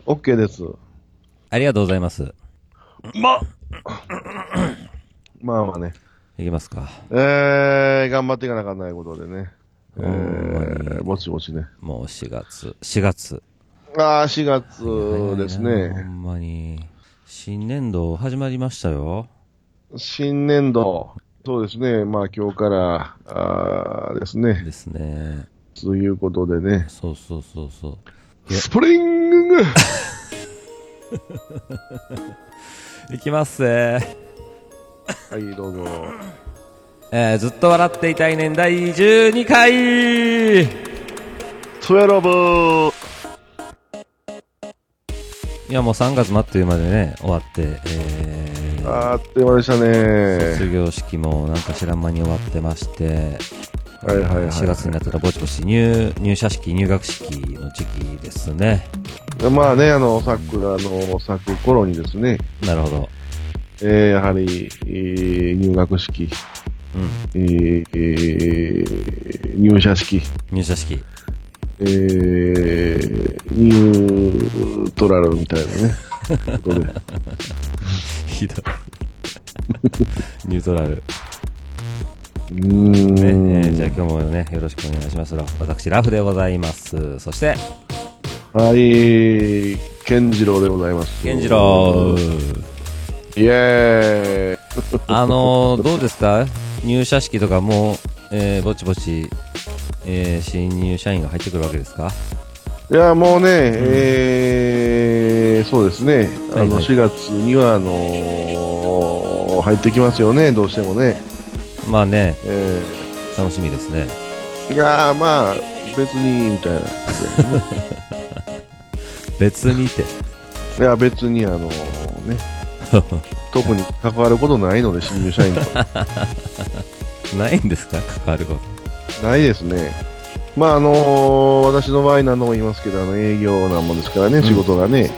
OK です。 ありがとうございます。 まあまあね。 いきますか。 頑張っていかなきゃないことでね。 ほんまにぼちぼちね。 もう4月。 ああ、4月ですほね。 んまに。新年度始まりましたよ。 新年度。そうですね。まあ今日から、ですね。 ですね。 ということでね。 そう。 スプリングいきますぜ。 はい、どうぞ。 ずっと笑っていたい年第12回 12。 いやもう3月末というまでね、終わって、 あっという間でしたね。 卒業式もなんか知らん間に終わってまして、 はい 4月になったらぼちぼち入社式、入学式の時期ですね。 まあね、桜の咲く頃にですね。 なるほど。 やはり、入学式、入社式、 入社式。 ニュートラルみたいなね。ことでひどい。ニュートラル。 ね、 じゃあ今日もね、よろしくお願いします。私、ラフでございます。そして、 はい、健次郎でございます。 健次郎。 イェーイ。 どうですか入社式とかもう、ぼちぼち、新入社員が入ってくるわけですか？ いや、もうね、そうですね。4月には、入ってきますよね、どうしてもね。 まあね、楽しみですね。 いやー、まあ、別に、みたいな。 別にて。 いや、別に、ね、特に関わることないので、新入社員と。 ないんですか？関わること。 ないですね。まあ、私の場合何度も言いますけど、営業なもんですからね、仕事がね。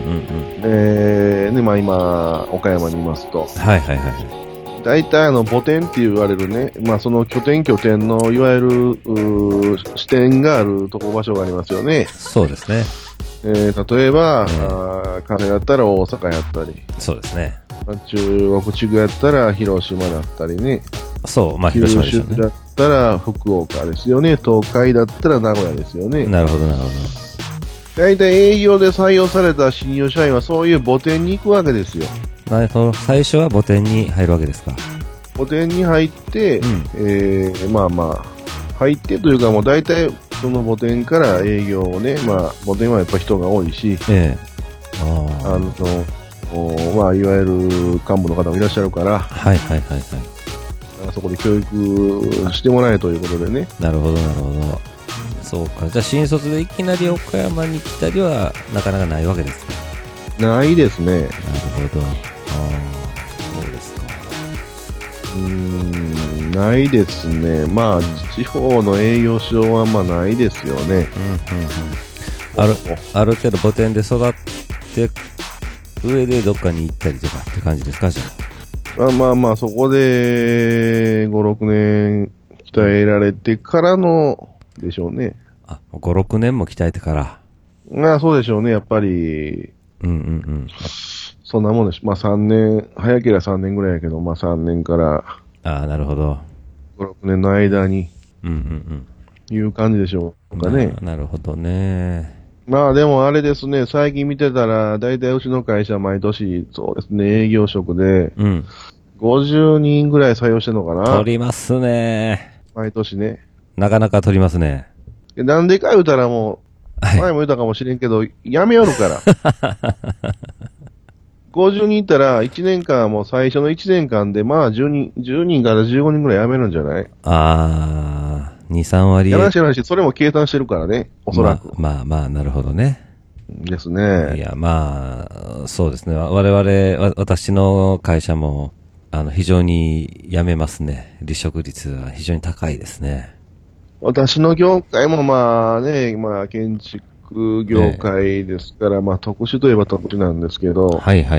まあ今、岡山にいますと。 はい。 大体母店って言われるね、まあその拠点のいわゆる支店があるとこ場所がありますよね。 そうですね。 例えば、関西だったら大阪やったり。 そうですね。 中国地区やったら広島だったりね。 そう、まあ広島でしょうね。 九州だったら福岡ですよね。東海だったら名古屋ですよね。 なるほど。 大体営業で採用された新入社員はそういう母店に行くわけですよ。 なるほど。最初は母店に入るわけですか。 母店に入って、まあまあ、入ってというかもう大体その母店から営業をね、まあ母店はやっぱ人が多いし、まあいわゆる幹部の方もいらっしゃるから、 はい。 そこで教育してもらえということでね。 なるほど。そうか。じゃあ新卒でいきなり岡山に来たりはなかなかないわけですか？ ないですね。 なるほど。そうですか。 ないですね。まあ、地方の営業所はまあないですよね。 ある程度母店で育って上でどっかに行ったりとかって感じですか？じゃあまあ、そこで5、6年鍛えられてからのでしょうね。 5、6年も鍛えてから。 そうでしょうね。やっぱり、そんなもんです。まあ3年、早ければ3年ぐらいやけど、まあ3年から、 なるほど。 5、6年の間に、いう感じでしょうかね。 なるほどね。 まあでもあれですね、最近見てたら、だいたいうちの会社毎年、そうですね、営業職で、50人ぐらい採用してるのかな。 取りますね。 毎年ね。 なかなか取りますね。 なんでか言うたらもう、前も言ったかもしれんけど、やめよるから。50人いったら、1年間、もう最初の1年間で、まあ10人から15人ぐらい辞めるんじゃない？ 2、3割。 やらしい話、それも計算してるからね、おそらく。 まあ、なるほどね。 ですね。 いや、まあ、そうですね。私の会社も、非常に辞めますね。離職率は非常に高いですね。 私の業界もまあね、まあ建築業界ですから、まあ特殊といえば特殊なんですけど。 はい。まあ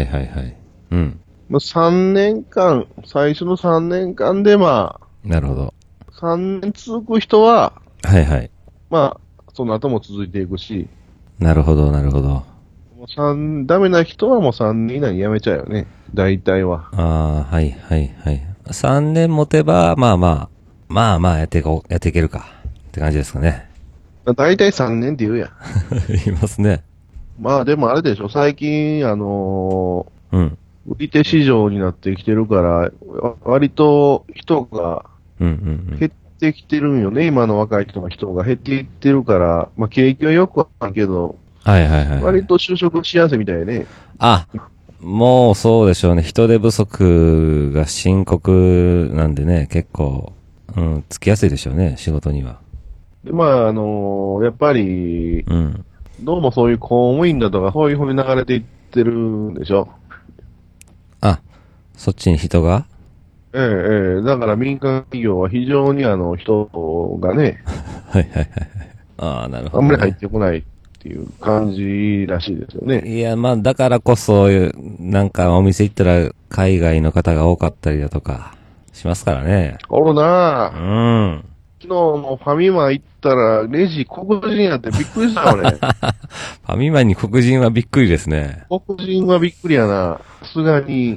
3年間、最初の3年間でまあ、 なるほど。 3年続く人は、 はい。 まあ、その後も続いていくし。 なるほど。 ダメな人はもう3年以内に辞めちゃうよね。大体は。 ああ、はいはいはい。3年持てば、まあやっていけるか。って感じですかね。 大体3年って言うやん。 言いますね。 まあでもあれでしょ、最近、 うん。 売り手市場になってきてるから、割と人がうんうん減ってきてるんよね、今の若い人が減っていってるから、まあ景気はよくはあるけど、 はいはいはい。 割と就職しやすいみたいね。 あ、もうそうでしょうね。人手不足が深刻なんでね、結構、つきやすいでしょうね、仕事には。 で、まあ、やっぱり、 うん。 どうもそういう公務員だとか、そういう風に流れていってるんでしょ。 あ、そっちに人がだから民間企業は非常に人がね、 はいはいはい。ああ、なるほど、ね。 あんまり入ってこないっていう感じらしいですよね。 いや、まあ、だからこそ、なんかお店行ったら海外の方が多かったりだとか、しますからね。 おるなうぁ。 ん。 昨日もファミマ行ったら、レジ黒人やってびっくりした俺。 ファミマに黒人はびっくりですね。 黒人はびっくりやな。さすがに。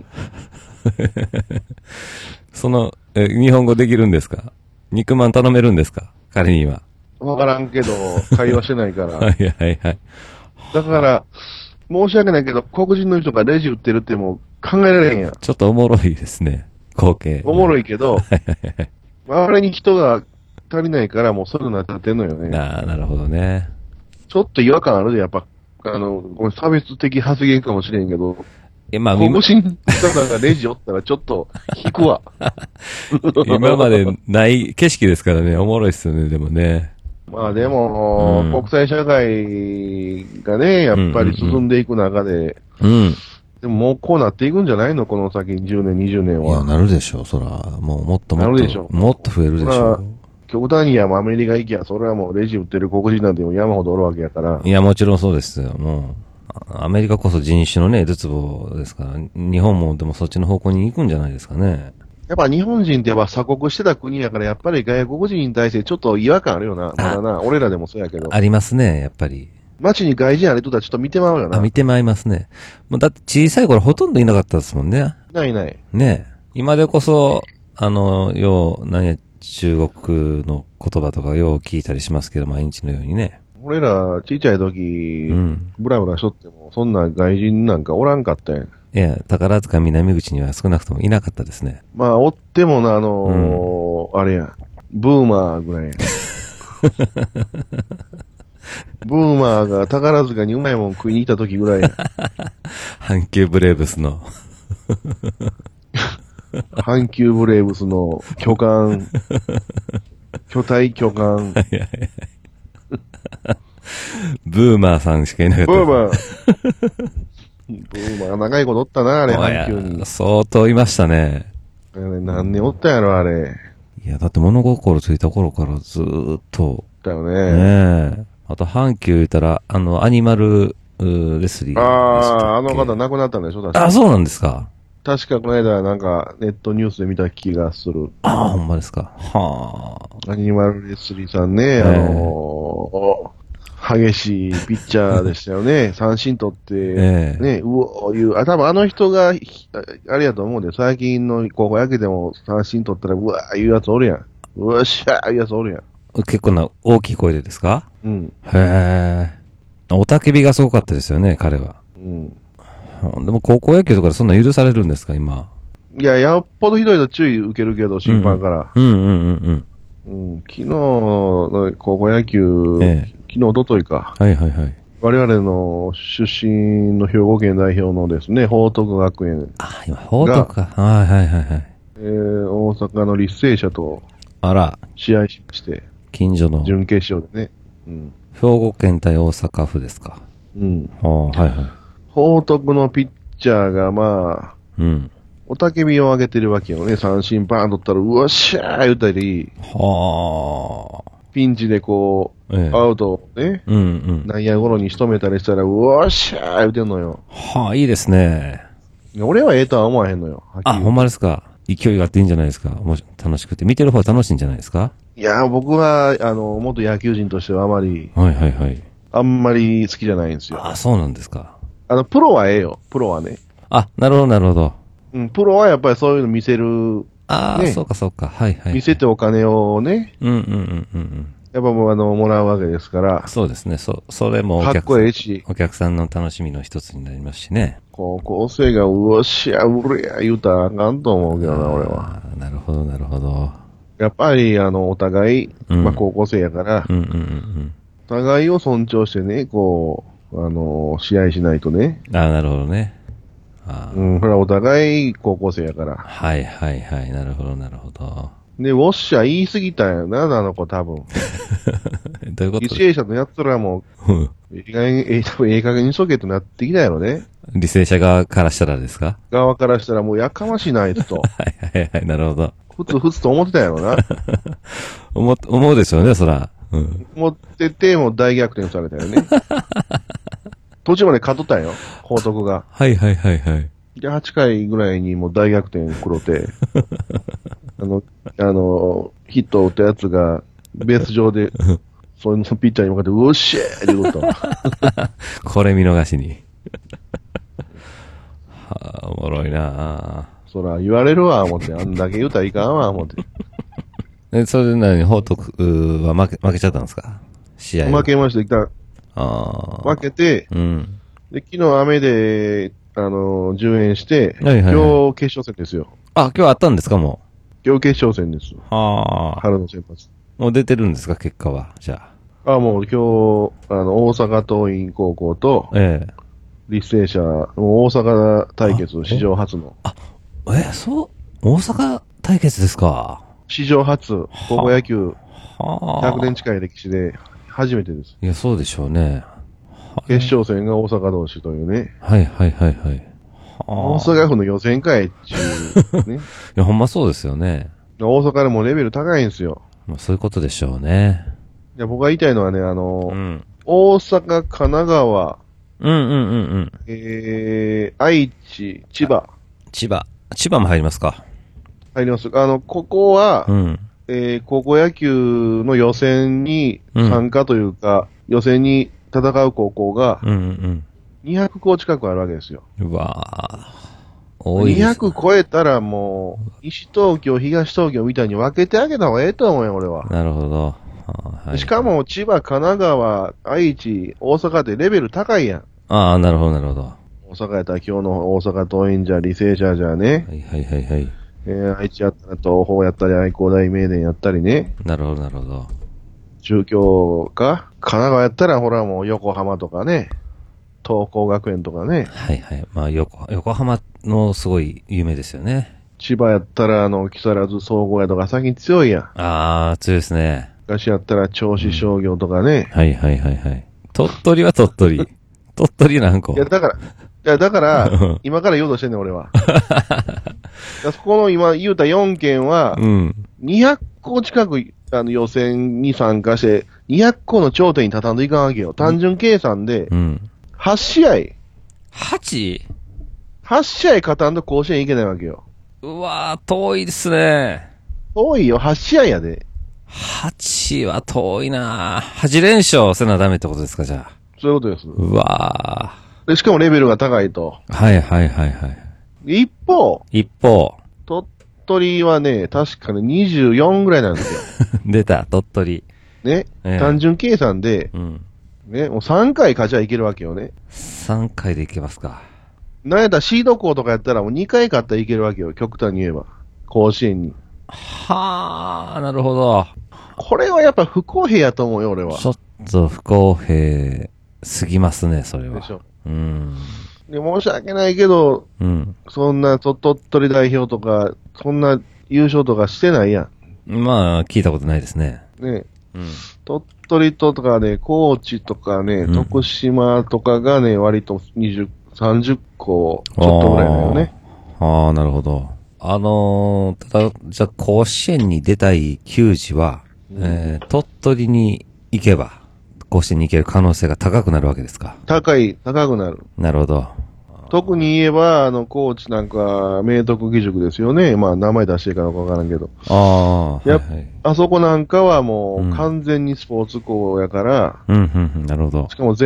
日本語できるんですか？肉まん頼めるんですか？彼には。 わからんけど、会話してないかはら。 いはいはい。 だから、申し訳ないけど、黒人の人がレジ売ってるってもう考えられへんやん。 ちょっとおもろいですね。光景。 おもろい。 いけど、周りに人が足りないからもうそういうのになっちゃってんのよね。 ああ、なるほどね。 ちょっと違和感あるで、やっぱ、ごめん差別的発言かもしれんけど、 まあ、 黒人の方がレジおったらちょっと引くわ。 今までない景色ですからね、おもろいっすよね、でもね。 まあでも、 うん国際社会がね、やっぱり進んでいく中で、 うん。 でももうこうなっていくんじゃないのこの先10年、20年いや、 は。 なるでしょう、そら。もうもっともっとなるでしょ、うもっと増えるでしょう。 極端にやアメリカ行きゃ、それはもうレジ売ってる黒人なんても山ほどおるわけやから。 いや、もちろんそうですよ、もう。アメリカこそ人種のね、るつぼですから、日本もでもそっちの方向に行くんじゃないですかね。 やっぱ日本人ってやっぱ鎖国してた国やから、やっぱり外国人に対してちょっと違和感あるよな。まだな。俺らでもそうやけど。 ありますね、やっぱり。 街に外人ある人たちちょっと見てまうよな。 見てまいりますね。もうだって小さい頃ほとんどいなかったですもんね。 ないない。 ねえ。今でこそ、中国の言葉とかよう聞いたりしますけど、毎日のようにね。 俺ら、ちっちゃい時、ブラブラしとっても、そんな外人なんかおらんかったやん。 いや、宝塚南口には少なくともいなかったですね。 まあ、おってもな、あれや、ブーマーぐらいや。ブーマーが宝塚にうまいもん食いに行った時ぐらいや。 阪急ブレーブスの。 阪急ブレーブスの巨漢、巨体巨漢。 ブーマーさんしかいなかった。 ブーマー。ブーマー長いことおったな、あれ、阪急に。 相当いましたね。 何年おったんやろ、あれ。 いや、だって物心ついた頃からずーっと。 だよねね。 え。あと、阪急言ったら、アニマル、レスリー。 あの方亡くなったんでしょ、確か。 あ、そうなんですか。 確かこの間なんかネットニュースで見た気がする。 ああ、ほんまですか。はアニマルレスリーさんね、激しいピッチャーでしたよね。三振取って、ね、うおーいう、多分あの人が、あれやと思うんで、最近の高校野球でも三振取ったら、うわーいうやつおるやん。うわっしゃーいうやつおるやん。 結構な大きい声でですか？ うん。 へえ。おたけびがすごかったですよね、彼は。 うん。 でも高校野球とかでそんな許されるんですか、今。 いや、やっぽどひどいと注意受けるけど、審判から。 うんうんうんうん。昨日の高校野球、昨日、おとといか。 はいはいはい。 我々の出身の兵庫県代表のですね、報徳学園。 あ、今、報徳か。はいはいはいはい。 大阪の立成者と、 あら、 試合しまして。 近所の。 準決勝でね。うん。 兵庫県対大阪府ですか。 うん。 はいはい。 報徳のピッチャーがまあ、 うん。 おたけびを上げてるわけよね。三振バーン取ったら、うわっしゃー言ったり、 はあ。 ピンチでこう、アウトをね、 うんうん。 内野ゴロに仕留めたりしたら、うわっしゃー言うてんのよ。 はあ、いいですね。 俺はええとは思わへんのよ。 あ、ほんまですか。勢いがあっていいんじゃないですか。楽しくて。見てる方は楽しいんじゃないですか。 いや、僕は、元野球人としてはあまり、 はいはいはい。 あんまり好きじゃないんですよ。 あ、そうなんですか。 プロはええよ。プロはね。 あ、なるほど、なるほど。 うん、プロはやっぱりそういうの見せる。 ああ、 ね、 そうか、そうか。はい、はい。 見せてお金をね。 うん、うん、うん、うん。 やっぱもうもらうわけですから。 そうですね。それもかっこええし。 お客さんの楽しみの一つになりますしね。 高校生がうおしやうれや言うたらあかんと思うけどな、俺は。 なるほど、なるほど。 やっぱり、お互い、まあ、高校生やから、 うん、うん、うん。 お互いを尊重してね、こう、試合しないとね。 ああ、なるほどね。 うん、ほら、お互い高校生やから。 はいはいはい。なるほどなるほど。 で、ウォッシャー言い過ぎたんやな、あの子多分。 どういうこと？ 履正社のやつらも、多分ええ加減にしとけとなってきたやろね。 履正社側からしたらですか？ 側からしたらもうやかましいな、あいつと。 はいはいはい、なるほど。 ふつと思ってたやろな。 思うでしょうね、そら。うん。 思ってて、もう大逆転されたよね。途中まで勝っとったんよ、報徳が。 はいはいはいはい。 で、8回ぐらいにもう大逆転くろて、ヒットを打ったやつが、ベース上で、そういうのピッチャーに向かって、うおっしゃーって言うとった。 これ見逃しに。はあ、おもろいなぁ。 そら、言われるわ、思って。あんだけ言うたらいかんわ、思って。 それで何、報徳は負けちゃったんですか？試合。 負けました。負けて、 うん。 で、昨日雨で、順延して、 はいはいはい、 今日決勝戦ですよ。 あ、今日あったんですか、もう。今日決勝戦です。 はあ。 春の先発。 もう出てるんですか、結果は。じゃあ。もう今日、大阪桐蔭高校と、履正社、大阪対決、史上初の。 そう、大阪対決ですか。 史上初、高校野球、100年近い歴史で初めてです。 いや、そうでしょうね。 決勝戦が大阪同士というね。 はいはいはいはい。 大阪府の予選会っていうね。いや、ほんまそうですよね。 大阪でもレベル高いんですよ。 まあ、そういうことでしょうね。 いや、僕が言いたいのはね、大阪、神奈川、愛知、千葉。 千葉も入りますか？ 入ります。ここは、高校野球の予選に参加というか、予選に戦う高校が、200校近くあるわけですよ。 うわぁ。多いです。 200超えたらもう、西東京、東東京みたいに分けてあげた方がええと思うよ、俺は。 なるほど。 しかも、千葉、神奈川、愛知、大阪ってレベル高いやん。 ああ、なるほど、なるほど。 大阪やったら今日の大阪桐蔭じゃ、履正社じゃね。 はいはいはいはい。 愛知やったら東邦やったり、愛工大名電やったりね。 なるほど、なるほど。 中京か神奈川やったら、ほらもう横浜とかね。東光学園とかね。 はいはい。まあ、横浜のすごい有名ですよね。 千葉やったら、木更津総合やとか最近強いやん。 ああ、強いですね。 昔やったら銚子商業とかね。 はいはいはいはい。鳥取は鳥取。鳥取何個？ いや、だから、今から言おうとしてんねん、俺は。そこの今言うた4件は、200校近く、予選に参加して、200校の頂点に立たんといかんわけよ。単純計算で、8試合。8 試合勝たんと甲子園いけないわけよ。 うわー、遠いですね。 遠いよ、8試合やで。 8は遠いなぁ。8連勝せなダメってことですか、じゃあ。 そういうことです。 うわで、しかもレベルが高いと。 はいはいはいはい。 一方、鳥取はね、確かね、24ぐらいなんですよ。 出た、鳥取。 ね、単純計算で、ね、もう3回勝ちゃいけるわけよね。 3回でいけますか。 なんやったらシード校とかやったらもう2回勝ったらいけるわけよ、極端に言えば。甲子園に。 はあ、なるほど。 これはやっぱ不公平やと思うよ、俺は。 ちょっと不公平すぎますね、それは。 でしょ。 で、 申し訳ないけど、そんな鳥取代表とか、そんな優勝とかしてないやん。まあ、聞いたことないですね。 ね。鳥取とかね、高知とかね、徳島とかがね、割と20、30個ちょっとぐらいだよね。 ああ、なるほど。ただ、じゃあ甲子園に出たい球児は、鳥取に行けば、甲子園に行ける可能性が高くなるわけですか？高くなる。 なるほど。 特に言えば、高知なんか、明徳義塾ですよね。まあ、名前出していいかどうかわからんけど。あそこなんかはもう、完全にスポーツ校やから、 なるほど。 しかも全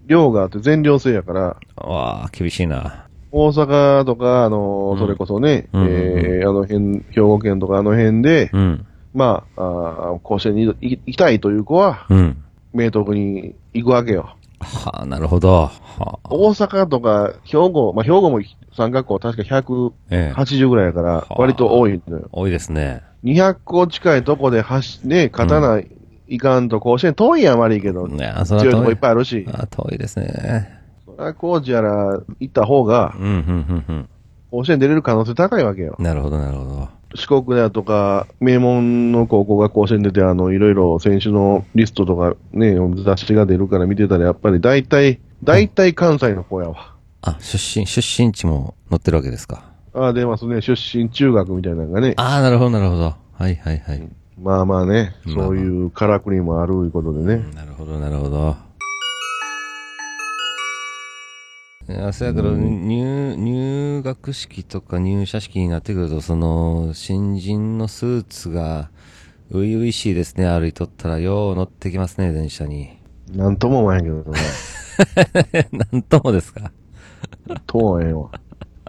寮があって全寮制やから。 わあ、厳しいな。 大阪とか、それこそね、あの辺、兵庫県とかあの辺で、まあ、甲子園に行きたいという子は、明徳に行くわけよ。 はあ、なるほど。はあ、大阪とか兵庫、まあ、兵庫も3学校確か180ぐらいやから、割と多いのよ。 多いですね。 200校近いとこでね、勝たないかんと甲子園遠いやん、悪いけど。 ね、 強いとこいっぱいあるし。 遠いですね。 それはコーチやら行った方が、甲子園出れる可能性高いわけよ。 なるほど、なるほど。 四国だとか、名門の高校が甲子園出て、いろいろ選手のリストとかね、雑誌が出るから見てたら、やっぱり大体関西の子やわ。 あ、出身地も載ってるわけですか。 ああ、出ますね。出身中学みたいなのがね。 ああ、なるほど、なるほど。はいはいはい。 まあまあね、そういうからくりもあるいうことでね。 なるほど、なるほど。いや、そやから、入学式とか入社式になってくると、新人のスーツが、初々しいですね、歩いとったら、よう乗ってきますね、電車に。 なんとも思わへんけどな。 なんともですか。 ともええわ。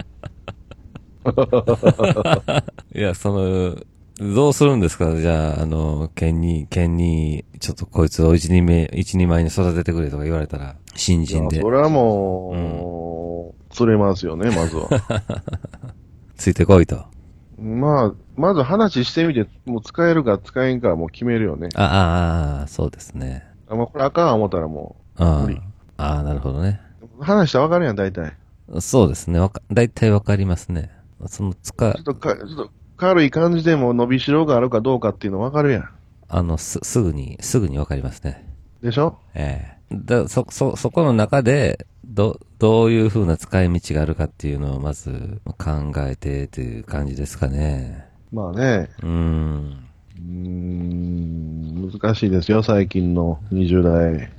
いや、どうするんですかじゃあ、県に、ちょっとこいつを一人前に育ててくれとか言われたら、新人で。 それはもう、釣れますよね、まずは。 ついてこいと。 まあ、まず話してみて、もう使えるか使えんかはもう決めるよね。 そうですね。 まあ、これあかん思ったらもう、無理。 なるほどね。 話したらわかるやん、大体。 そうですね。大体わかりますね。ちょっと軽い感じでも伸びしろがあるかどうかっていうのわかるやん。 すぐにわかりますね。 でしょ？ そこの中で、どういう風な使い道があるかっていうのをまず考えてっていう感じですかね。 まあね。難しいですよ、最近の20代。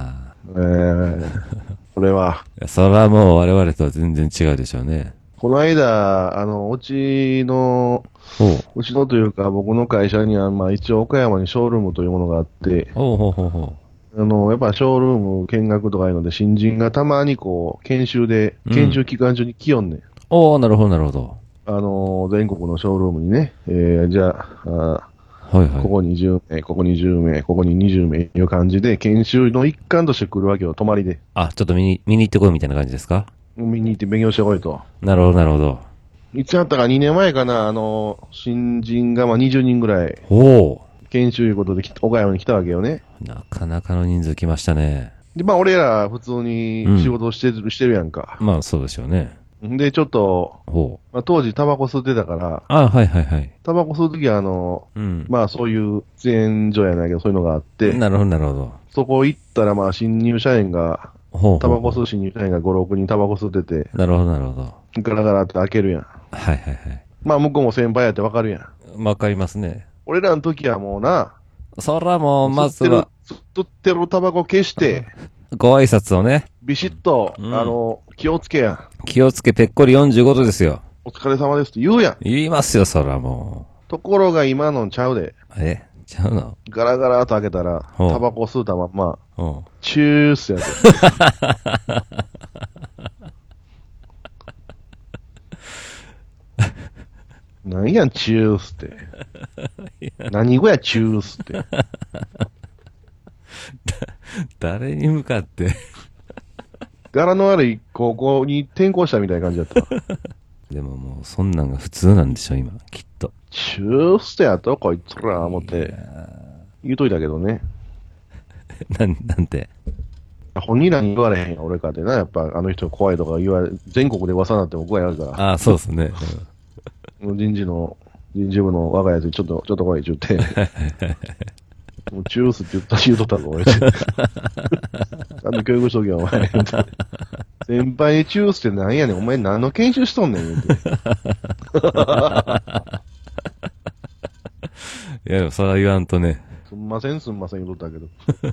これは。 それはもう我々とは全然違うでしょうね。 この間、うちのというか僕の会社には、まあ一応岡山にショールームというものがあって、やっぱショールーム見学とかいうので新人がたまに研修期間中に来よんねん。 なるほど、なるほど。 全国のショールームにね、じゃあ、ここ20名、ここ20名、ここに20名いう感じで、研修の一環として来るわけよ、泊まりで。 ちょっと見に行ってこいみたいな感じですか？ 見に行って勉強してこいと。 なるほど、なるほど。 いつやったか2年前かな、新人が20人ぐらい。研修いうことで岡山に来たわけよね。 なかなかの人数来ましたね。 で、まあ俺ら普通に仕事をしてるやんか。 まあそうですよね。 で、ちょっと、まあ、当時タバコ吸ってたから、 はいはいはい。 タバコ吸うときはまあそういう喫煙所やないけどそういうのがあって、 なるほどなるほど。 そこ行ったらまあ新入社員が、タバコ吸う新入社員が5、6人タバコ吸ってて、 なるほどなるほど。 ガラガラって開けるやん。 はいはいはい。 まあ向こうも先輩やってわかるやん。わかりますね。 俺らの時はもうな、 そらもうまずは、 吸ってるタバコ消して、 ご挨拶をね。 ビシッと、気をつけや。 気をつけ、ぺっこり45度ですよ。 お疲れ様ですって言うやん。 言いますよ、そらもう。ところが今のちゃうで。 ちゃうの？ ガラガラと開けたら、タバコ吸うたまんま、チュースやで。何やん、チュースって。何語や、チュースって。 誰に向かって柄の悪い高校に転校したみたいな感じだった。 でももうそんなんが普通なんでしょ今きっと。 チューステやとこいつら思って言うといたけどね。 なんて本人らに言われへんや俺かってな、やっぱあの人怖いとか全国で噂になっても怖いやるから。 そうですね。 人事部の若いやつにちょっと来いって言ってもうチュースって言うとったぞ、俺。ちゃんと教育しとけよ、お前。先輩にチュースって何やねん、お前何の研修しとんねん、言うて。 いや、でもそれは言わんとね。 すんません、言うとったけど。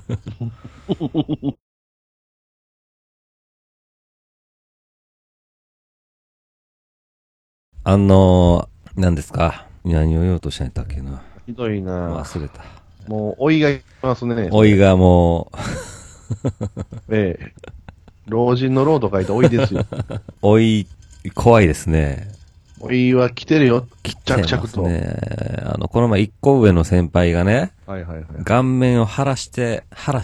何ですか？何を言おうとしたんやったっけな。 ひどいな忘れた。 もう、老いがいますね。 老いがもう。 老人の老と書いて老いですよ。 老い、怖いですね。 老いは来てるよ。着々と。 ね。この前一個上の先輩がね、 はいはいはい。 顔面を晴らして、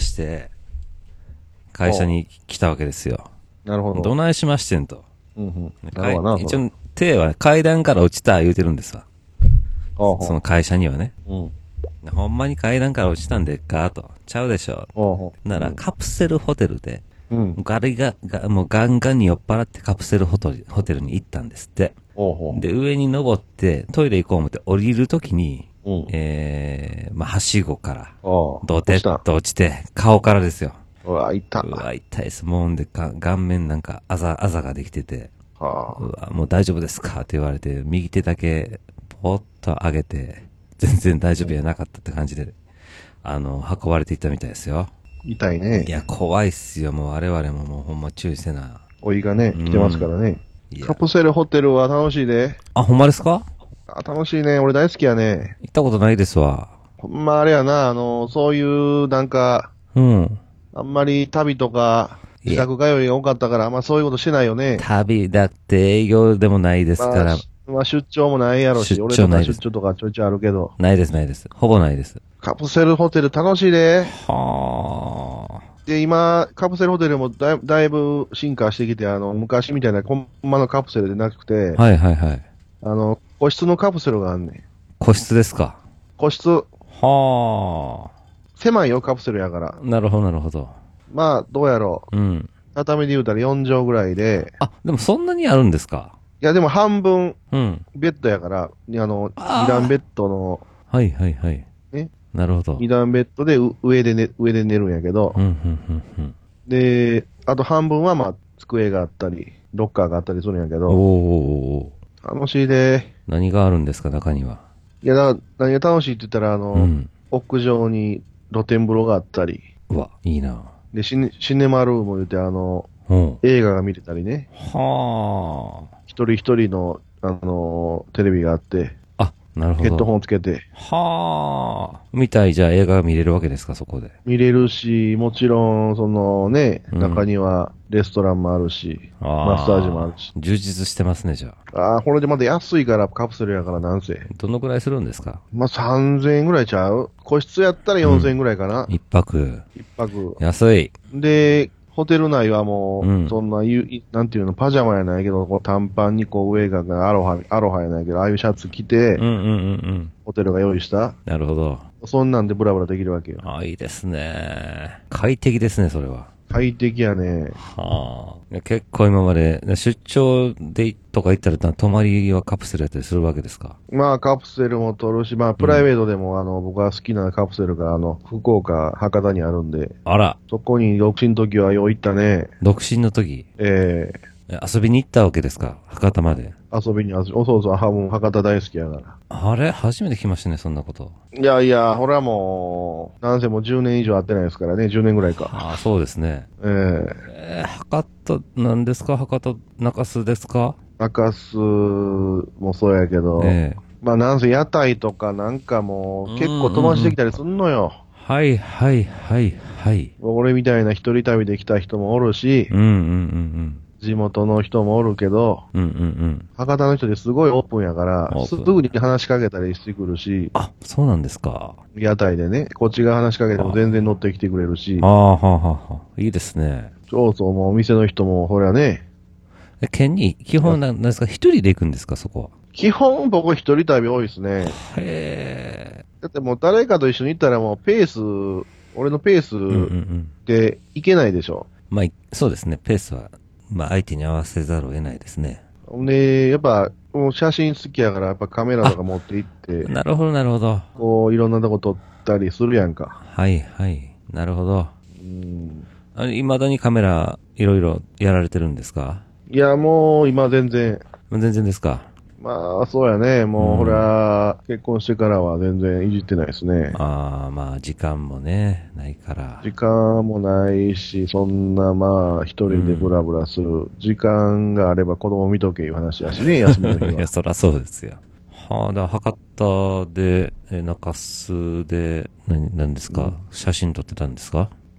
会社に来たわけですよ。 なるほど。 どないしましてんと。 うんうん。 一応、手は階段から落ちた言うてるんですわ。その会社にはね。 うん。 ほんまに階段から落ちたんでっかと。ちゃうでしょ。なら、カプセルホテルで、もうガンガンに酔っ払ってカプセルホテルに行ったんですって。で、上に登ってトイレ行こう思って降りるときに、はしごから、ドテッと落ちて、顔からですよ。 うわ、痛いです。もうんで、顔面なんかあざができてて、うわ、もう大丈夫ですかって言われて、右手だけ、ポッと上げて、全然大丈夫やなかったって感じで、運ばれていったみたいですよ。 痛いね。 いや、怖いっすよ。もう我々ももうほんま注意せな。 老いがね、来てますからね。カプセルホテルは楽しいで。 あ、ほんまですか？ 楽しいね。俺大好きやね。 行ったことないですわ。 ほんまあれやな、そういうなんか、あんまり旅とか、自宅通いが多かったから、あんまそういうことしてないよね。 旅だって営業でもないですから。 まあ出張もないやろし、俺とか出張とかちょいちょいあるけど。 ないです。ほぼないです。 カプセルホテル楽しいで。 はあ。 で、今、カプセルホテルもだいぶ進化してきて、昔みたいなほんまのカプセルでなくて、 はいはいはい。 個室のカプセルがあんねん。 個室ですか？ 個室。 はあ。 狭いよ、カプセルやから。 なるほど。 まあ、どうやろう。畳で言うたら4畳ぐらいで。 あ、でもそんなにあるんですか？ いや、でも半分、ベッドやから、二段ベッドの。 はい。 ね。 なるほど。 二段ベッドで上で寝るんやけど。で、あと半分はまあ、机があったり、ロッカーがあったりするんやけど。楽しいで。 何があるんですか、中には。 いや、何が楽しいって言ったら、屋上に露天風呂があったり。 うわ、いいな。 で、シネマルーム言って、映画が見れたりね。 はあ。 一人一人の、テレビがあって。 あ、なるほど。 ヘッドホンつけて。 はあ。みたいじゃあ映画が見れるわけですか、そこで。 見れるし、もちろん、中にはレストランもあるし、マッサージもあるし。 充実してますね、じゃあ。これでまだ安いからカプセルやからなんせ。 どのくらいするんですか？ まあ、3000円ぐらいちゃう？個室やったら4000円ぐらいかな。 一泊。安い。 で、ホテル内はもう、そんな、なんていうの、パジャマやないけど、短パンに上がアロハやないけど、ああいうシャツ着て、ホテルが用意した。 なるほど。 そんなんでブラブラできるわけよ。 いいですね。快適ですね、それは。 快適やね。 はあ。結構今まで、出張でとか行ったら、泊まりはカプセルやったりするわけですか？ まあ、カプセルも取るし、まあ、プライベートでも、僕が好きなカプセルが、福岡、博多にあるんで。 あら。 そこに独身の時はよう行ったね。 独身の時？遊びに行ったわけですか？博多まで。 そうそう、博多大好きやから。 あれ初めて聞きましたね、そんなこと。 いや、ほらもう、なんせもう10年以上会ってないですからね、10年ぐらいか。 ああ、そうですね。博多、なんですか？博多、中洲ですか？ 中洲もそうやけど、まあなんせ屋台とかなんかもう、結構飛ばしてきたりすんのよ。 はい。 俺みたいな一人旅で来た人もおるし、地元の人もおるけど、博多の人ですごいオープンやから、すぐに話しかけたりしてくるし、 あ、そうなんですか。 屋台でね、こっちが話しかけても全然乗ってきてくれるし、 いいですね。 そう、もうお店の人も、ほらね。 県に、基本なんですか？一人で行くんですか、そこは。 基本僕一人旅多いですね。だってもう誰かと一緒に行ったらもう俺のペースで行けないでしょ。 まあ、そうですね、ペースは。まあ、相手に合わせざるを得ないですね。 で、やっぱ、もう写真好きやから、やっぱカメラとか持って行って。 なるほど。 こう、いろんなとこ撮ったりするやんか。 はい。なるほど。未だにカメラ、いろいろやられてるんですか？ いや、もう、今全然。 全然ですか？ まあ、そうやね。もう、ほら、結婚してからは全然いじってないですね。 まあ、時間もね、ないから。 時間もないし、そんな、まあ、一人でブラブラする。時間があれば子供見とけいう話やしね、休みの日は。 いや、そらそうですよ。博多で、中洲で、何ですか？写真撮ってたんですか？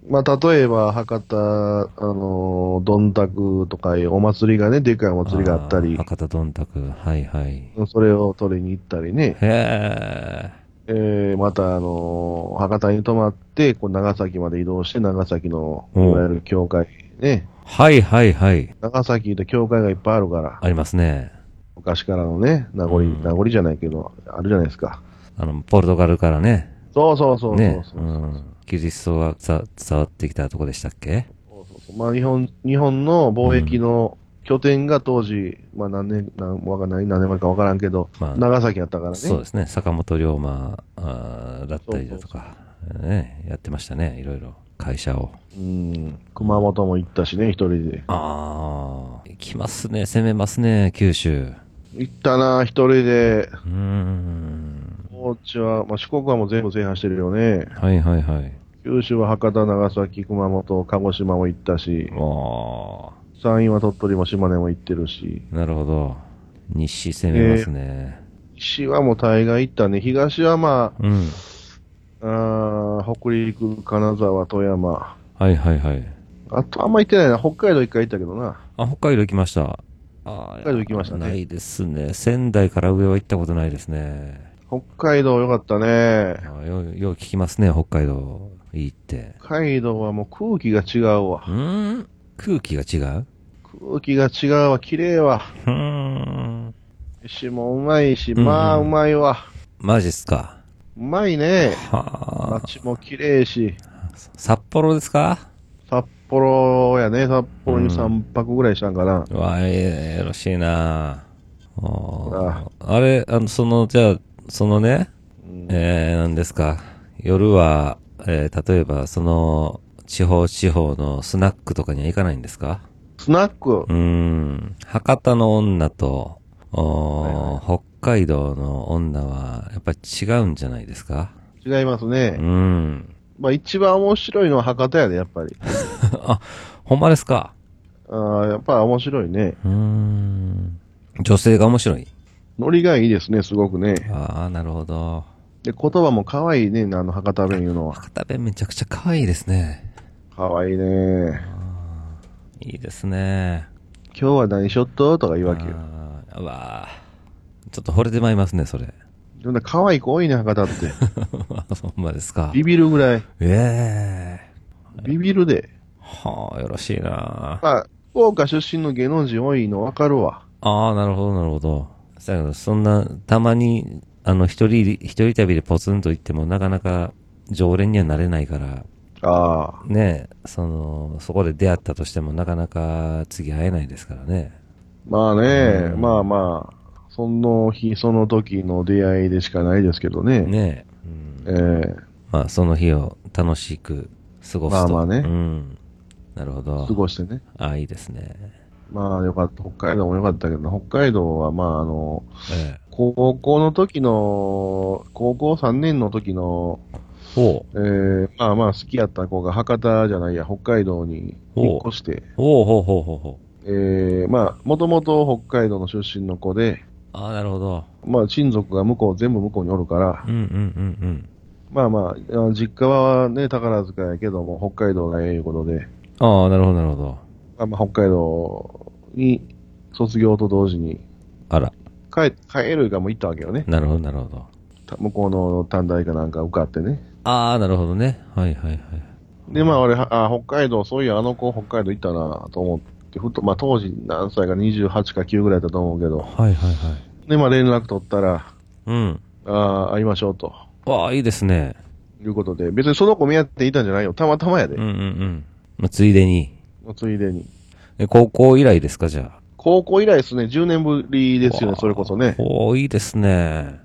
まあ、例えば、博多、どんたくとかいうお祭りがね、でかいお祭りがあったり、 博多どんたく。はいはい。 それを取りに行ったりね、 へまた、博多に泊まって、こう長崎まで移動して、長崎の、いおわゆる教会、ね、 はいはいはい。 長崎って教会がいっぱいあるから、 ありますね。 昔からのね、名残じゃないけど、あるじゃないですか。 ポルトガルからね。 そうそうそうそうね。 そうそう。 キリストが伝わってきたとこでしたっけ？ そうそうそう。まあ、日本の貿易の拠点が当時、まあわかんない、何年前かわからんけど、 まあ、 長崎やったからね。 そうですね。坂本龍馬だったりだとそうそうか、ね、やってましたね。いろいろ。会社を。 熊本も行ったしね、一人で。 ああ、行きますね。攻めますね、九州。 行ったな、一人で。高知は、まあ、四国はもう全部制覇してるよね。 はいはいはい。 九州は博多、長崎、熊本、鹿児島も行ったし、山陰は鳥取も島根も行ってるし。 なるほど。西攻めますね。 西はもう大概行ったね。東はまあ、北陸、金沢、富山。 はいはいはい。 あとあんま行ってないな。北海道一回行ったけどな。 北海道行きました。 北海道行きましたね。 ないですね。仙台から上は行ったことないですね。 北海道よかったね。 よう聞きますね、北海道。いいって。 北海道はもう空気が違うわ。 空気が違う？ 空気が違うわ。綺麗わ。飯もうまいし、まあうまいわ。 マジっすか。 うまいね。 はあ。 街も綺麗し。 札幌ですか？ 札幌やね。札幌に3泊ぐらいしたんかな。 よろしいなあれ、じゃあ、ね、何ですか。夜は、例えば、地方のスナックとかには行かないんですか？ スナック博多の女と、北海道の女は、やっぱり違うんじゃないですか？ 違いますね。まあ一番面白いのは博多やで、やっぱり。 あ、ほんまですか？ やっぱ面白いね。 女性が面白い。 ノリがいいですね、すごくね。 なるほど。 で、言葉も可愛いね、博多弁言うのは。 博多弁めちゃくちゃ可愛いですね。 可愛いね。 いいですね。 今日は何しょっととか言うわけよ。 ちょっと惚れてまいりますね、それ。 そんな可愛い子多いね、博多って。 そんまですか。 ビビるぐらい。 ビビるで。 はあ、よろしいな。 まあ、福岡出身の芸能人多いの分かるわ。 なるほど、なるほど。だけど、そんな、たまに、一人旅でポツンと行っても、なかなか常連にはなれないから、ねえ、そこで出会ったとしても、なかなか次会えないですからね。 まあね、まあまあ、その日、その時の出会いでしかないですけどね。 ねえ。まあ、その日を楽しく過ごすと。 まあまあね。 なるほど。 過ごしてね。 いいですね。 まあよかった。北海道もよかったけど、北海道はまあ高校3年の時の、まあまあ好きやった子が博多じゃないや、北海道に引っ越して、まあ、もともと北海道の出身の子で、 なるほど。 まあ親族が全部向こうにおるから、まあまあ、実家はね、宝塚やけども、北海道がいうことで、 なるほど、なるほど。 まあ、北海道に卒業と同時に、帰るがもう行ったわけよね。 なるほど、なるほど。 向こうの短大かなんか受かってね。 なるほどね。はいはいはい。 で、まあ俺、北海道、そういやあの子北海道行ったなと思って、まあ当時何歳か28か9ぐらいだと思うけど。 はいはいはい。 で、まあ連絡取ったら、会いましょうと。 いいですね。 いうことで、別にその子目当ていたんじゃないよ。たまたまやで。 まあ、ついでに。高校以来ですか、じゃあ。 高校以来ですね。10年ぶりですよね、それこそね。 いいですね。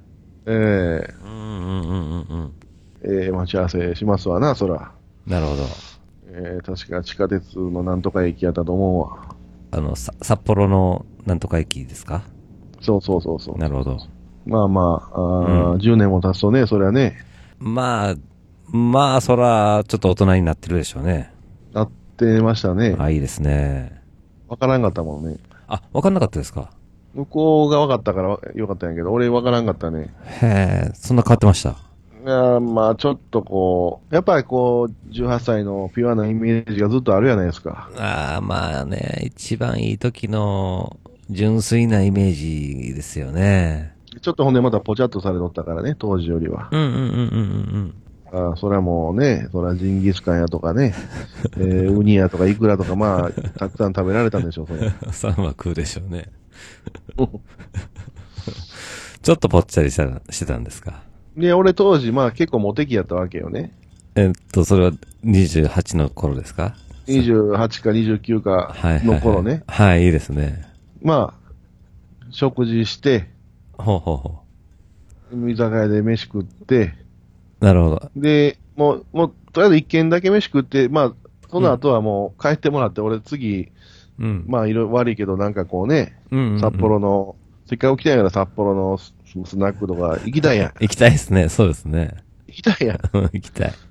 待ち合わせしますわな、そら。 なるほど。 確か地下鉄のなんとか駅やったと思うわ。札幌のなんとか駅ですか？ そうそうそうそう。 なるほど。 まあまあ、10年も経つとね、それはね。 まあ、そら、ちょっと大人になってるでしょうね。 なってましたね。 いいですね。 わからんかったもんね。 わかんなかったですか？ 向こうがわかったからよかったんやけど、俺わからんかったね。 そんな変わってました。 まあちょっとこう、やっぱりこう、18歳のピュアなイメージがずっとあるじゃないですか。 まあね、一番いい時の純粋なイメージですよね。 ちょっとほんでまたポチャッとされとったからね、当時よりは。それはもうね、それはジンギスカンやとかね、ウニやとかイクラとかまあ、たくさん食べられたんでしょう、それ。 それは食うでしょうね。ちょっとぽっちゃりしてたんですか。 で、俺当時まあ結構モテ期やったわけよね。 それは28の頃ですか？ 28か29かの頃ね。 はい、いいですね。 まあ、食事して、居酒屋で飯食って、 なるほど。 で、もう、とりあえず一軒だけ飯食って、まあ、その後はもう帰ってもらって、俺次、まあ、いろいろ悪いけど、なんかこうね、札幌の、せっかく来たんやから札幌のスナックとか行きたいやん。 行きたいですね、そうですね。 行きたいやん。 行きたい。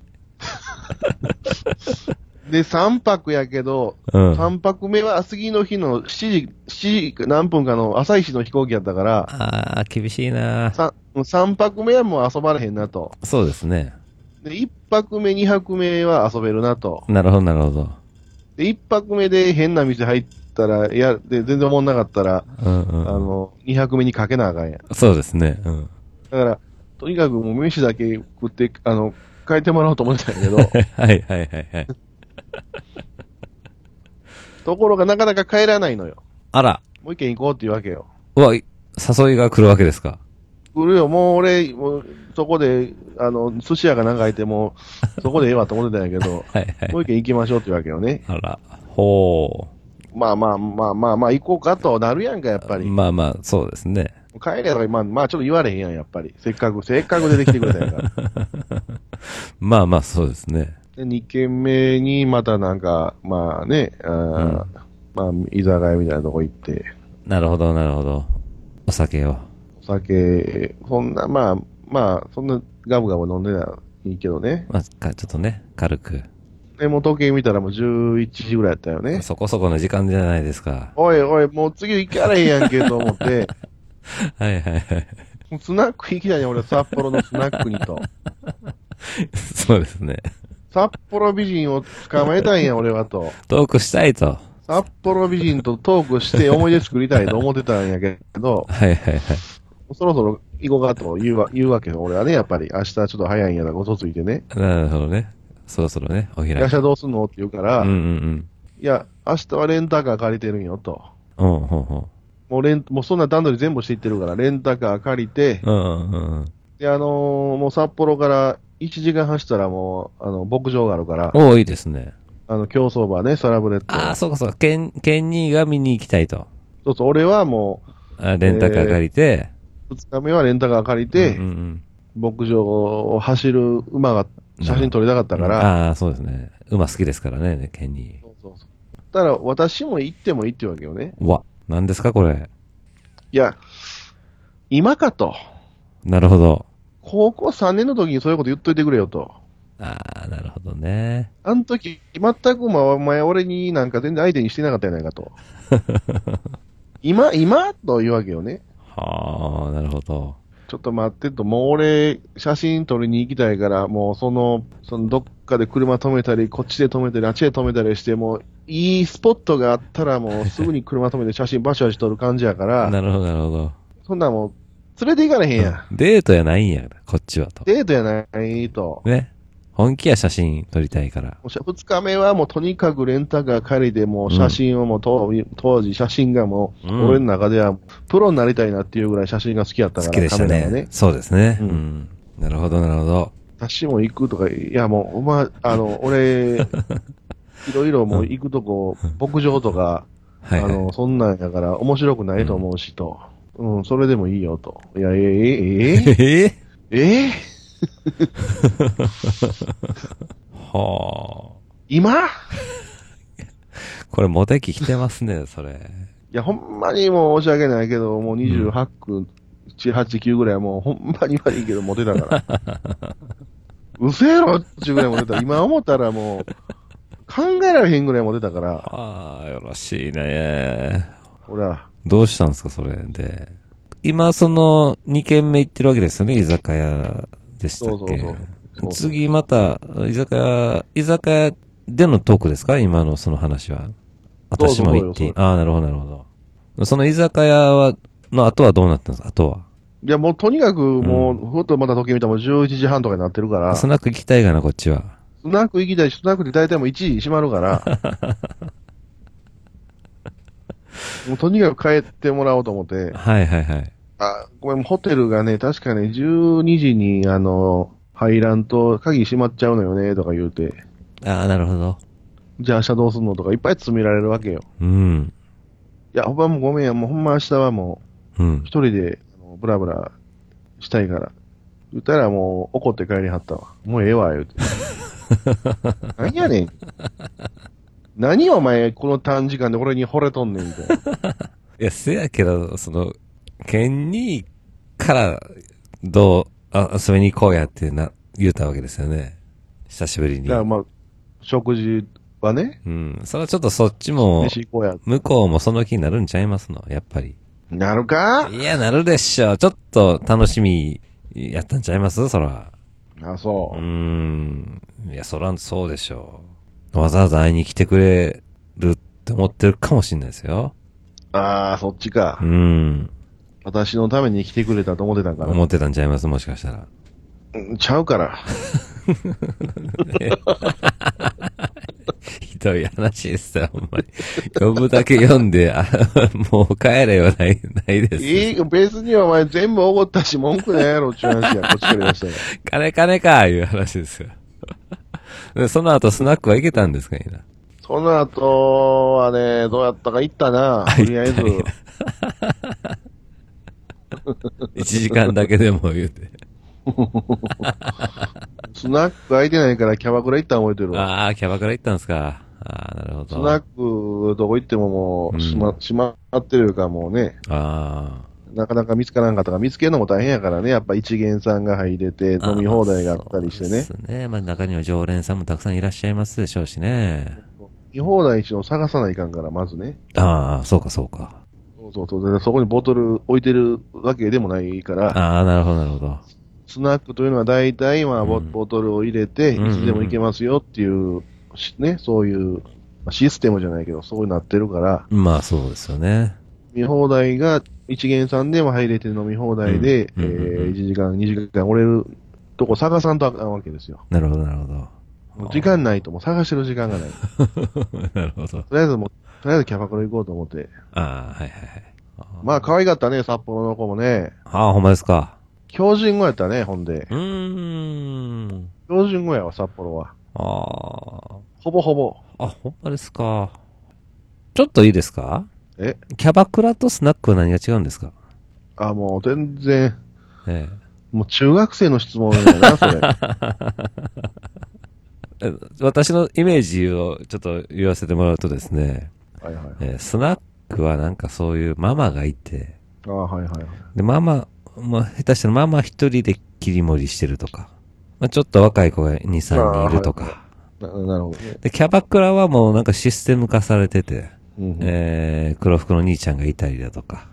で、3泊やけど、3泊目は次の日の7時何分かの朝一の飛行機やったから、 厳しいな 3泊目はもう遊ばれへんなと。 そうですね。 で、1泊目、2泊目は遊べるなと。 なるほど、なるほど。 で、1泊目で変な店入ったら、で、全然思んなかったら、2泊目にかけなあかんやん。 そうですね。 だから、とにかくもう飯だけ食って、帰ってもらおうと思ってたんやけど。 はい。 ところがなかなか帰らないのよ。 あら。 もう一軒行こうっていうわけよ。 誘いが来るわけですか？ 来るよ、もう俺、そこで、寿司屋がなんか開いても、そこでええわと思ってたんやけど、もう一軒行きましょうっていうわけよね。 あら。ほう。まあ、行こうかとなるやんか、やっぱり。 まあ、そうですね。 帰れば、まあ、ちょっと言われへんやん、やっぱり。せっかく出てきてくれたんやから。 まあ、そうですね。 で、2軒目にまたなんか、まあね、まあ、居酒屋みたいなとこ行って。 なるほど。お酒を。 そんな、まあ、そんなガブガブ飲んでたらいいけどね。 ちょっとね、軽く。 で、もう時計見たらもう11時ぐらいやったよね。 そこそこの時間じゃないですか。 おい、もう次行かれへんやんけと思って。 はい。 スナック行きたいね、俺、札幌のスナックにと。 そうですね。 札幌美人を捕まえたいんや、俺はと。 トークしたいと。 札幌美人とトークして思い出作りたいと思ってたんやけど。 はい。 そろそろ行こうかと言うわけよ。俺はね、やっぱり明日ちょっと早いんやらごそついてね。 なるほどね。そろそろね、お開き。 明日どうすんのって言うから、 いや、明日はレンタカー借りてるんよと。もうそんな段取り全部していってるから、レンタカー借りて、で、もう札幌から1時間走ったらもう、牧場があるから。 いいですね。 競走馬ね、サラブレッド。 そうか。ケンニーが見に行きたいと。 そう、俺はもう、レンタカー借りて、 2日目はレンタカー借りて、牧場を走る馬が写真撮りたかったから。 そうですね。馬好きですからね、ケンニー。 そう。だから私も行ってもいいってわけよね。 何ですかこれ。 いや、今かと。 なるほど。 高校3年の時にそういうこと言っといてくれよと。 なるほどね。 あの時、全くお前俺になんか全然相手にしてなかったやないかと。今というわけよね。 なるほど。 ちょっと待ってと、もう俺、写真撮りに行きたいから、もうそのどっかで車止めたり、こっちで止めたり、あっちで止めたりして、もう、いいスポットがあったら、もうすぐに車止めて写真バシバシ撮る感じやから。 なるほど。 そんなもう、連れて行かれへんやん。 デートやないんや、こっちはと。 デートやないと。 ね。本気や写真撮りたいから。 2日目はもうとにかくレンタカー借りて、もう写真をもう当時写真がもう、俺の中ではプロになりたいなっていうぐらい写真が好きやったから。 好きでしたね。そうですね。なるほど。 私も行くとか、いやもう、俺、いろいろもう行くとこ、牧場とか、そんなんやから面白くないと思うしと。それでもいいよと。いや、今これモテ期来てますね、それ。 いや、ほんまにもう申し訳ないけど、もう28区、7、8、9ぐらいはもうほんまに悪いけどモテたから。うせえろっていうぐらいモテた。今思ったらもう、考えられへんぐらいモテたから。 よろしいね。 ほら。 どうしたんですか、それで。今、2軒目行ってるわけですよね、居酒屋でしたっけ？ そう次また、居酒屋でのトークですか？今のその話は。私も行って、ああ、なるほど、なるほど。その居酒屋の後はどうなったんですか？後は。 いや、もうとにかくもう、ふっとまた時計見たらもう11時半とかになってるから。 スナック行きたいかな、こっちは。 スナック行きたいし、スナックで大体もう1時閉まるから。もうとにかく帰ってもらおうと思って。 はいはいはい。 ごめん、ホテルがね、確かね、12時に、入らんと鍵閉まっちゃうのよね、とか言うて。 ああ、なるほど。 じゃあ明日どうすんのとかいっぱい詰められるわけよ。 うん。 いや、ほんまもうごめんや、もうほんま明日はもう、一人で、ブラブラしたいから。言ったらもう怒って帰りはったわ。もうええわ、言うて。何やねん。何お前、この短時間で俺に惚れとんねん、みたいな。 いや、せやけど、ケンニーから、遊びに行こうやって言うたわけですよね。久しぶりに。 だからまあ、食事はね。 うん。それはちょっとそっちも、向こうもその気になるんちゃいますの？やっぱり。 なるか？ いや、なるでしょ。ちょっと楽しみやったんちゃいます？そら。 そう。 いや、そらそうでしょう。わざわざ会いに来てくれるって思ってるかもしれないですよ。 そっちか。私のために来てくれたと思ってたから。 思ってたんちゃいます？もしかしたら。 ちゃうから。 ひどい話ですよ、ほんまに。呼ぶだけ読んで、もう帰れはないです。 別にお前全部おごったし文句ないやろって話や、こっちから言いましたら。金か、いう話ですよ。でその後スナックは行けたんですかいな。 その後はね、どうやったか行ったな、とりあえず。 1時間だけでも言うて。 スナック空いてないからキャバクラ行ったん覚えてるわ。 キャバクラ行ったんですか。なるほど。 スナックどこ行ってももう、閉まってるからもうね。なかなか見つからんかったから、見つけるのも大変やからね。やっぱ一元さんが入れて、飲み放題があったりしてね。 そうですね。まあ中には常連さんもたくさんいらっしゃいますでしょうしね。 飲み放題一応探さないかんから、まずね。 そうかそうか。 そう。そこにボトル置いてるわけでもないから。 なるほどなるほど。 スナックというのは大体、ボトルを入れて、いつでも行けますよっていう、ね、そういう、システムじゃないけど、そうなってるから。 まあそうですよね。 飲み放題が、一元さんでも入れて飲み放題で、1時間、2時間折れるとこ探さんとあかんわけですよ。 なるほど、なるほど。 もう時間ないともう探してる時間がない。 なるほど。とりあえずキャバクラ行こうと思って。 はいはいはい。 まあ可愛かったね、札幌の子もね。 ほんまですか。 標準語やったね、ほんで。標準語やわ、札幌は。ほぼほぼ。 ほんまですか。ちょっといいですか？キャバクラとスナックは何が違うんですか？ もう全然。もう中学生の質問だよな、それ。 私のイメージをちょっと言わせてもらうとですね。スナックはなんかそういうママがいて。で、ママ、下手したらママ一人で切り盛りしてるとか。ちょっと若い子が2、3人いるとか。 なるほどね。 で、キャバクラはもうなんかシステム化されてて。黒服の兄ちゃんがいたりだとか。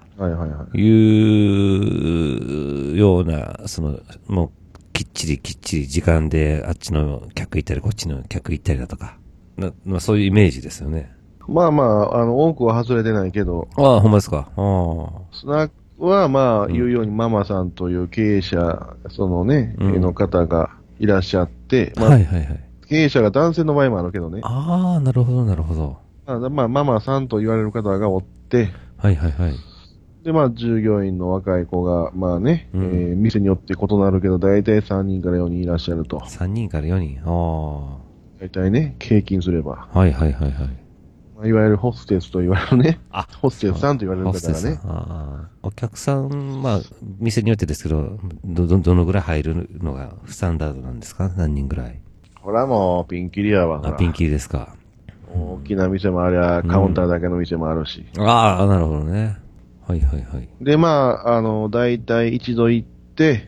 いうような、もう、きっちり時間であっちの客行ったり、こっちの客行ったりだとか。そういうイメージですよね。 まあまあ、多くは外れてないけど。 ほんまですか。 スナックはまあ、言うようにママさんという経営者、の方がいらっしゃって、経営者が男性の場合もあるけどね。 なるほど、なるほど。 まあ、ママさんと言われる方がおって、で、まあ、従業員の若い子が、まあね、店によって異なるけど、大体3人から4人いらっしゃると。 3人から4人。 大体ね、平均すれば。 いわゆるホステスと言われるね。ホステスさんと言われる方がね。 お客さん、まあ、店によってですけど、どのぐらい入るのがスタンダードなんですか？何人ぐらい？ ほらもう、ピンキリやわ。 ピンキリですか。 大きな店もありゃ、カウンターだけの店もあるし。 なるほどね。 で、まあ、大体一度行って、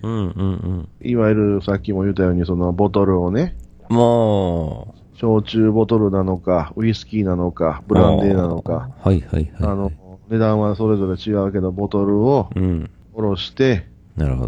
いわゆるさっきも言ったように、ボトルをね、 もう、 焼酎ボトルなのか、ウイスキーなのか、ブランデーなのか、値段はそれぞれ違うけど、ボトルを、下ろして、 なるほど。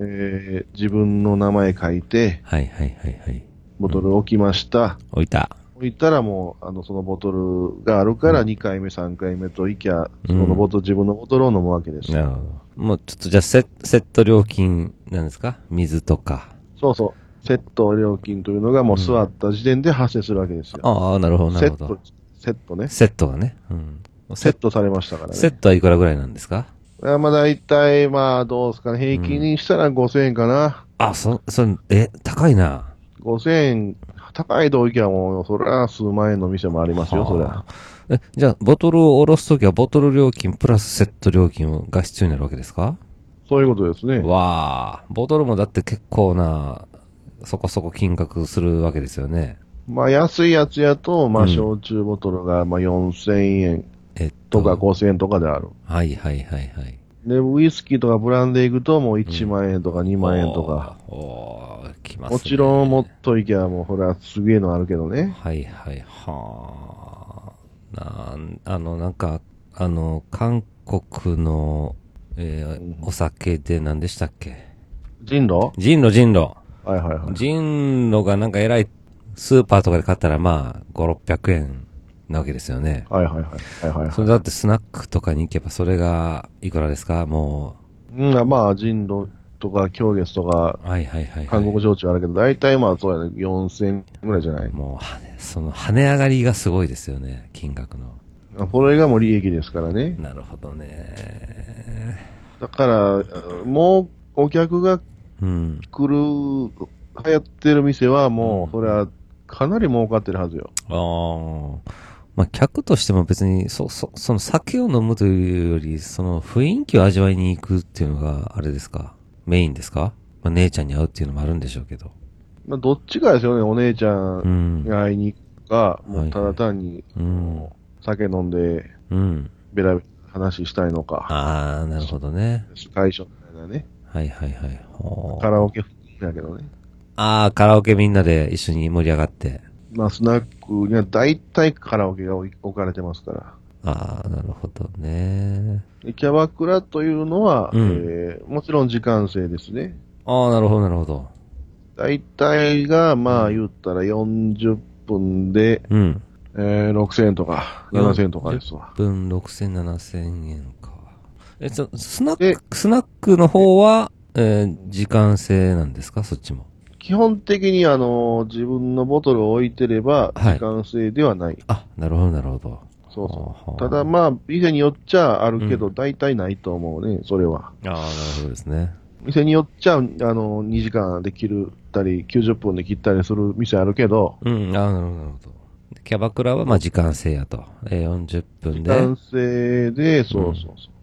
自分の名前書いて、 はいはいはいはい。 ボトル置きました。 置いた。 置いたらもう、そのボトルがあるから2回目、3回目と行きゃ、そのボトル、自分のボトルを飲むわけです。 なるほど。もうちょっとじゃあセット料金なんですか？水とか。 そうそう。セット料金というのがもう座った時点で発生するわけですよ。 ああ、なるほどなるほど。 セットね。 セットがね。 セットされましたからね。 セットはいくらぐらいなんですか？ まあ大体、まあどうですかね。平均にしたら5000円かな。 高いな。 5000円、高いときはもう、それは数万円の店もありますよ、それは。 じゃあ、ボトルを下ろすときはボトル料金プラスセット料金が必要になるわけですか？ そういうことですね。 わあ、ボトルもだって結構な、そこそこ金額するわけですよね。 まあ安いやつやと、まあ焼酎ボトルがまあ4000円とか5000円とかである。 はいはいはいはい。 で、ウイスキーとかブランデー行くともう1万円とか2万円とか。 きますね。 もちろんもっといきゃもうほらすげえのあるけどね。 はいはいはあ。なんか、韓国の、お酒で何でしたっけ？ ジンロ。はいはいはい。 ジンロがなんか偉いスーパーとかで買ったらまあ5、600円なわけですよね。 はいはいはい。はいはいはい。 それだってスナックとかに行けばそれがいくらですか？もう。まあジンロとか狂月とか、 はいはいはい、 韓国焼酎あるけど、大体まあそうやね、4000ぐらいじゃない。 もう、その跳ね上がりがすごいですよね、金額の。 これがもう利益ですからね。 なるほどね。 だから、もうお客が来る、流行ってる店はもう、それはかなり儲かってるはずよ。 ああ。まあ、客としても別に、その酒を飲むというより、その雰囲気を味わいに行くっていうのが、あれですか？メインですか？まあ、姉ちゃんに会うっていうのもあるんでしょうけど。 まあ、どっちかですよね、お姉ちゃんに会いに行くか、もうただ単に、酒飲んで、ベラベラ話したいのか。 ああ、なるほどね。 会所みたいなね。 はいはいはい。 カラオケだけどね。 ああ、カラオケみんなで一緒に盛り上がって。 まあ、スナックには大体カラオケが置かれてますから。 ああ、なるほどね。 キャバクラというのは、もちろん時間制ですね。 ああ、なるほどなるほど。 大体が、まあ言ったら40分で、6000円とか、7000円とかですわ。 10分6000、7000円か。スナックの方は、時間制なんですか？そっちも。 基本的に自分のボトルを置いてれば、時間制ではない。 あ、なるほどなるほど。 そうそう。ただまあ、店によっちゃあるけど、大体ないと思うね、それは。 ああ、なるほどですね。 店によっちゃ、2時間で切ったり、90分で切ったりする店あるけど。 なるほど、なるほど。キャバクラはまあ時間制やと。40分で。 時間制で、そうそうそう。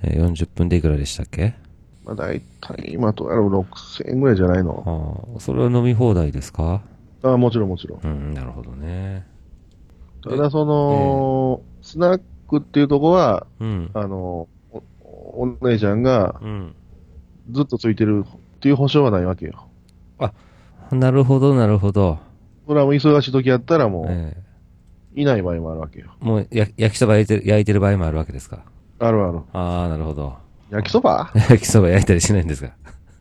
40分でいくらでしたっけ？ まあ大体今と6000円ぐらいじゃないの？ それは飲み放題ですか？ もちろんもちろん。なるほどね。 ただスナックっていうとこは、お姉ちゃんが、ずっとついてるっていう保証はないわけよ。 あ、なるほどなるほど。 それはもう忙しい時やったらもう、いない場合もあるわけよ。 もう焼きそば焼いてる場合もあるわけですか？ あるある。 ああ、なるほど。 焼きそば焼きそば焼いたりしないんですか？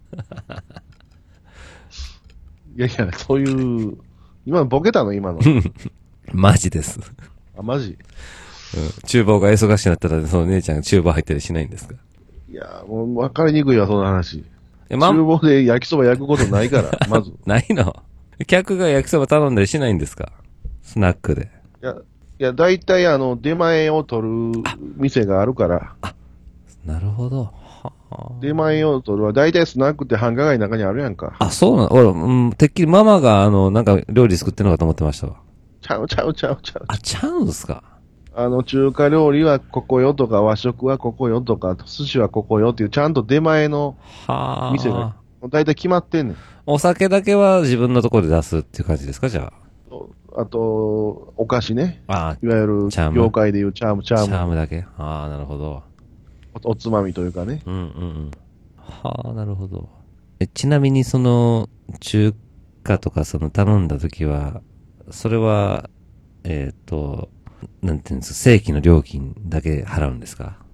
いやいや、そういう、今ボケたの今の。 マジです。 マジ？ 厨房が忙しくなったら、その姉ちゃんが厨房入ったりしないんですか？ いや、もう分かりにくいわ、その話。厨房で焼きそば焼くことないから、まず。 ないの？客が焼きそば頼んだりしないんですか？スナックで。 いや、大体出前を取る店があるから。 なるほど。 出前を取るは、大体スナックって繁華街の中にあるやんか。 そうなの？てっきりママがなんか料理作ってんのかと思ってましたわ。 ちゃう。 ちゃうんすか？ 中華料理はここよとか、和食はここよとか、寿司はここよっていう、ちゃんと出前の店が、大体決まってんねん。 お酒だけは自分のところで出すっていう感じですか、じゃあ。あと、お菓子ね。いわゆる、業界でいうチャーム。 チャームだけ？なるほど。 おつまみというかね。 なるほど。ちなみに中華とか頼んだときは、それは、なんていうんですか、正規の料金だけ払うんですか？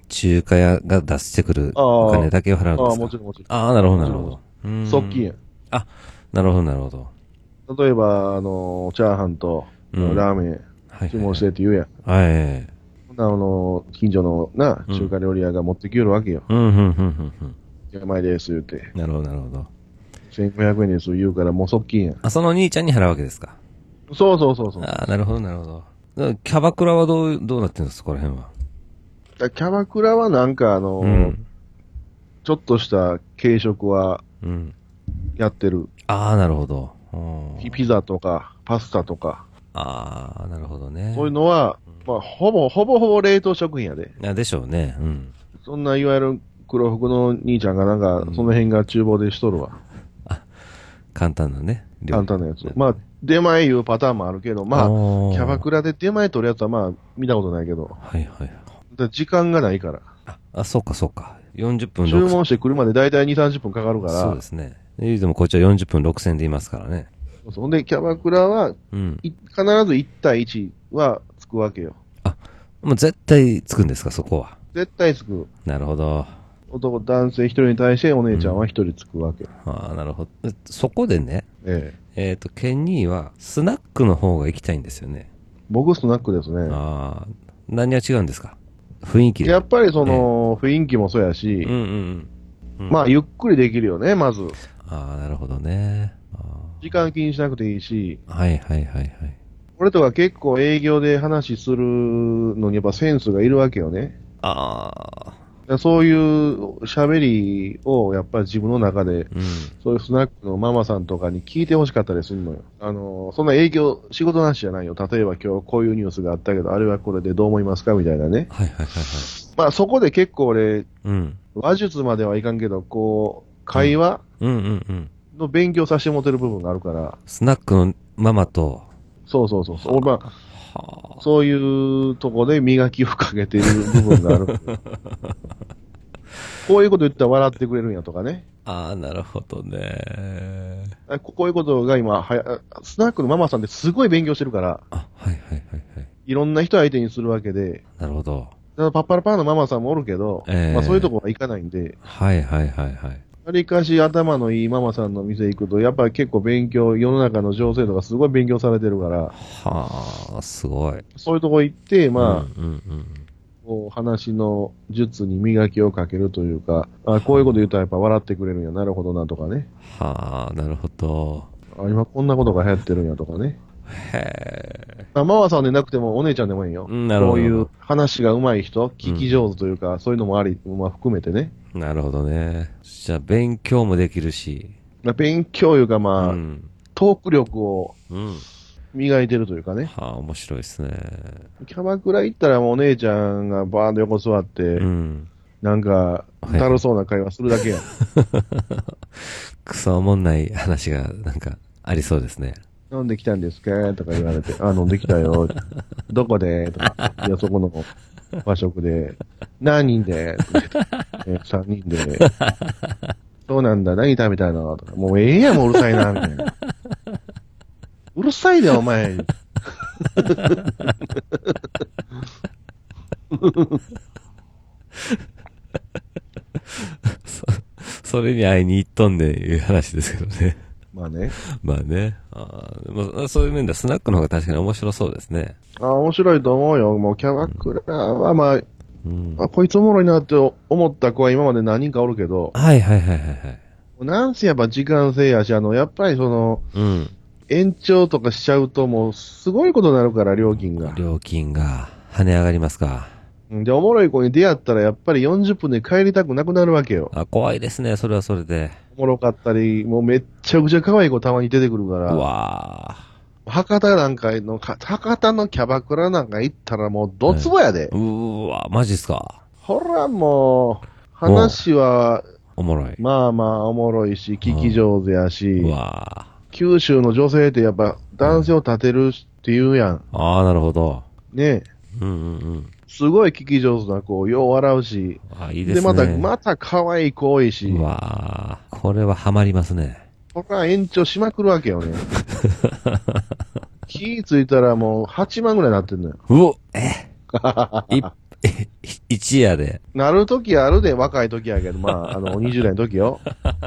中華屋が出してくるお金だけを払うんですか？ もちろんもちろん。 ああ、なるほどなるほど。 側近や。 あ、なるほどなるほど。 例えば、チャーハンと、ラーメン、注文してって言うやん。 はい。 近所の中華料理屋が持ってきよるわけよ。山です、言うて。 なるほどなるほど。 1500円です言うからもう側近やん。 あ、その兄ちゃんに払うわけですか？ そう。 ああ、なるほどなるほど。キャバクラはどうなってるんですか、この辺は。 キャバクラはなんかちょっとした軽食は、やってる。 ああ、なるほど。 ピザとか、パスタとか。 ああ、なるほどね。 そういうのは、まあ、ほぼ冷凍食品やで。 でしょうね。 そんないわゆる黒服の兄ちゃんがなんか、その辺が厨房でしとるわ。 簡単なね。 簡単なやつ。まあ、出前いうパターンもあるけど、まあ、キャバクラで出前取るやつはまあ、見たことないけど。 はい。 時間がないから。 そうか。40分注文してくるまでだいたい2、30分かかるから。 そうですね。でもこっちは40分6000でいますからね。 ほんで、キャバクラは、必ず1対1はつくわけよ。 もう絶対つくんですか、そこは。 絶対つく。 なるほど。 男性一人に対してお姉ちゃんは一人つくわけ。 なるほど。そこでね、ケンニーはスナックの方が行きたいんですよね。 僕スナックですね。 何が違うんですか？雰囲気で。 やっぱり雰囲気もそうやし、まあゆっくりできるよね、まず。 なるほどね。 時間気にしなくていいし。 はい。 俺とか結構営業で話するのにやっぱセンスがいるわけよね。そういう喋りをやっぱり自分の中で、そういうスナックのママさんとかに聞いてほしかったりするのよ。そんな営業、仕事なしじゃないよ。例えば今日こういうニュースがあったけど、あれはこれでどう思いますかみたいなね。まあそこで結構俺、話術まではいかんけど、こう、会話の勉強させてもらってる部分があるから。 スナックのママと。 そう。まあ、そういうとこで磨きをかけている部分がある。こういうこと言ったら笑ってくれるんやとかね。 なるほどね。 こういうことが今、スナックのママさんってすごい勉強してるから。いろんな人相手にするわけで。 なるほど。 パッパラパーのママさんもおるけど、まあそういうとこはいかないんで。わりかし頭のいいママさんの店行くと、やっぱり結構勉強、世の中の情勢とかすごい勉強されてるから。 すごい。 そういうとこ行って、まあ、こう話の術に磨きをかけるというか、こういうこと言ったらやっぱ笑ってくれるんや、なるほどなとかね。 なるほど。 今こんなことが流行ってるんやとかね。ママさんでなくてもお姉ちゃんでもいいよ。 なるほど。 こういう話が上手い人、聞き上手というか、そういうのもあり、まあ含めてね。 なるほどね。じゃあ勉強もできるし。 勉強いうかまあ、トーク力を磨いてるというかね。 面白いですね。 キャバクラ行ったらもうお姉ちゃんがバーンと横座って、なんか、だるそうな会話するだけやん。 くそおもんない話がなんかありそうですね。 飲んできたんですかとか言われて、飲んできたよ。どこでとか、いや、そこの和食で。何人で3人で。そうなんだ、何食べたのとか、もうええやん、もううるさいな、みたいな。うるさいで、お前。 それに会いに行っとんねんいう話ですけどね。 まあね。 そういう面ではスナックの方が確かに面白そうですね。 面白いと思うよ。もうキャバクラはまあ、こいつおもろいなって思った子は今まで何人かおるけど。なんせやっぱ時間制やし、やっぱり延長とかしちゃうともうすごいことになるから、料金が跳ね上がりますか。 で、おもろい子に出会ったらやっぱり40分で帰りたくなくなるわけよ。 怖いですね、それはそれで。 おもろかったり、もうめっちゃくちゃ可愛い子たまに出てくるから。博多のキャバクラなんか行ったらもうドツボやで。 マジっすか。 ほらもう、話は、 おもろい。 まあまあおもろいし、聞き上手やし。九州の女性ってやっぱ男性を立てるって言うやん。 なるほど。 ねすごい聞き上手な子、よう笑うし。 いいですね。 で、また可愛い子多いし。 これはハマりますね。 これは延長しまくるわけよね。気ぃついたらもう8万ぐらいなってんのよ。 1 一夜で。 なるときあるで、若いときやけど、20代のときよ。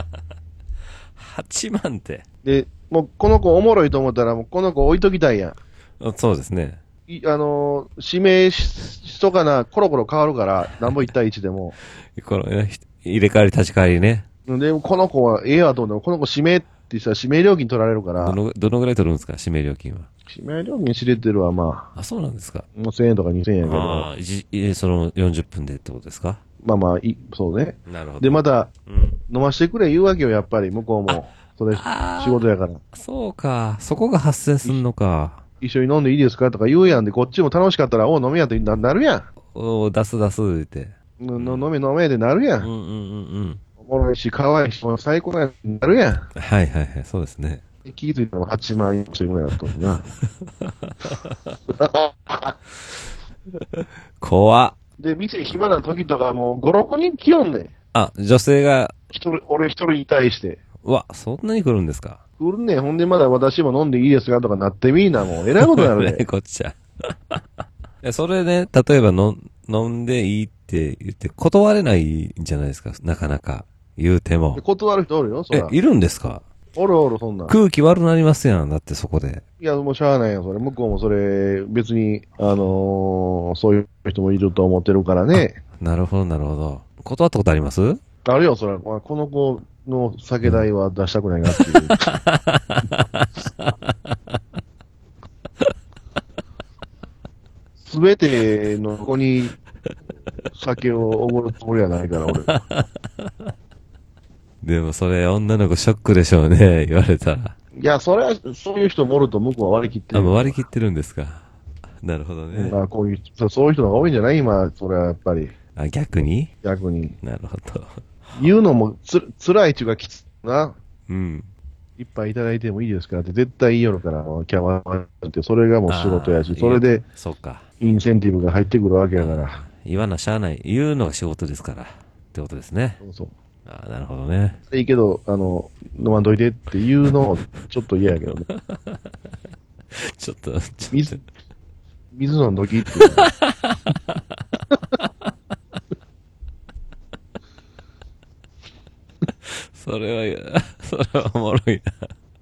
8万って。 で、もうこの子おもろいと思ったら、もうこの子置いときたいやん。そうですね。 指名しとかな、コロコロ変わるから、なんぼ1対1でも。 入れ替わり立ち替わりね。 で、この子はええわと思って、この子指名ってさ、指名料金取られるから。 どのぐらい取るんですか、指名料金は。 指名料金知れてるわ、 あ、そうなんですか。 もう1000円とか2000円やけど。 その40分でってことですか。 そうね。 なるほど。 で、また、飲ましてくれ言うわけよ、やっぱり、向こうも。それ、仕事やから。 そうか。そこが発生すんのか。 一緒に飲んでいいですかとか言うやんで、こっちも楽しかったら、飲みやってなるやん。 出すって。 飲めでなるやん。おもろいし、可愛いし、最高やなるやん。 はいはいはい、そうですね。 気づいたら8万円ぐらいだったんな。 怖っ。 で、店暇な時とかもう5、6人来よんねん。 あ、女性が。 俺一人に対して。 そんなに来るんですか。 来るねん。ほんでまだ私も飲んでいいですかとかなってみーな、もう。えらいことなるね。 こっちゃ。それね、例えば飲んでいいって言って断れないんじゃないですか。なかなか。言うても。 断る人おるよ、そら。 いるんですか。 おる、そんな。 空気悪なりますやん、だってそこで。 いや、もうしゃあないよ、それ。向こうもそれ、別に、そういう人もいると思ってるからね。 なるほど、なるほど。断ったことあります？ あるよ、それ。この子の酒代は出したくないなっていう。すべての子に酒をおごるつもりはないから、俺。 でもそれ女の子ショックでしょうね、言われたら。 いや、それは、そういう人もおると向こうは割り切ってる。 もう割り切ってるんですか。なるほどね。 こういう、そういう人が多いんじゃない今、それはやっぱり。 逆に。 なるほど。 言うのも辛いっていうかきつな。 うん。 一杯いただいてもいいですかって絶対言いよるから、キャバって、それがもう仕事やし、それで、 そうか。 インセンティブが入ってくるわけやから。 言わなしゃあない。言うのが仕事ですから。ってことですね。 そう。 なるほどね。 いいけど、飲まんといてっていうのを、ちょっと嫌やけどね。 ちょっと。 水飲んどきって。 それはおもろいな。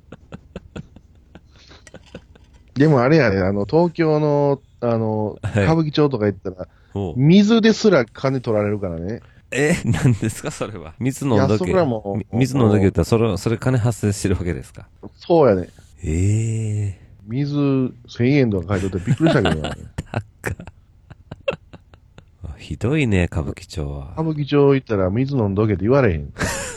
でもあれやね、東京の、歌舞伎町とか行ったら、水ですら金取られるからね。 何ですかそれは。水飲んどけ。水飲んどけ言ったら、それ金発生してるわけですか。 そうやね。 水 1000円とか書いとってびっくりしたけどね。 ひどいね、歌舞伎町は。 歌舞伎町行ったら水飲んどけって言われへん。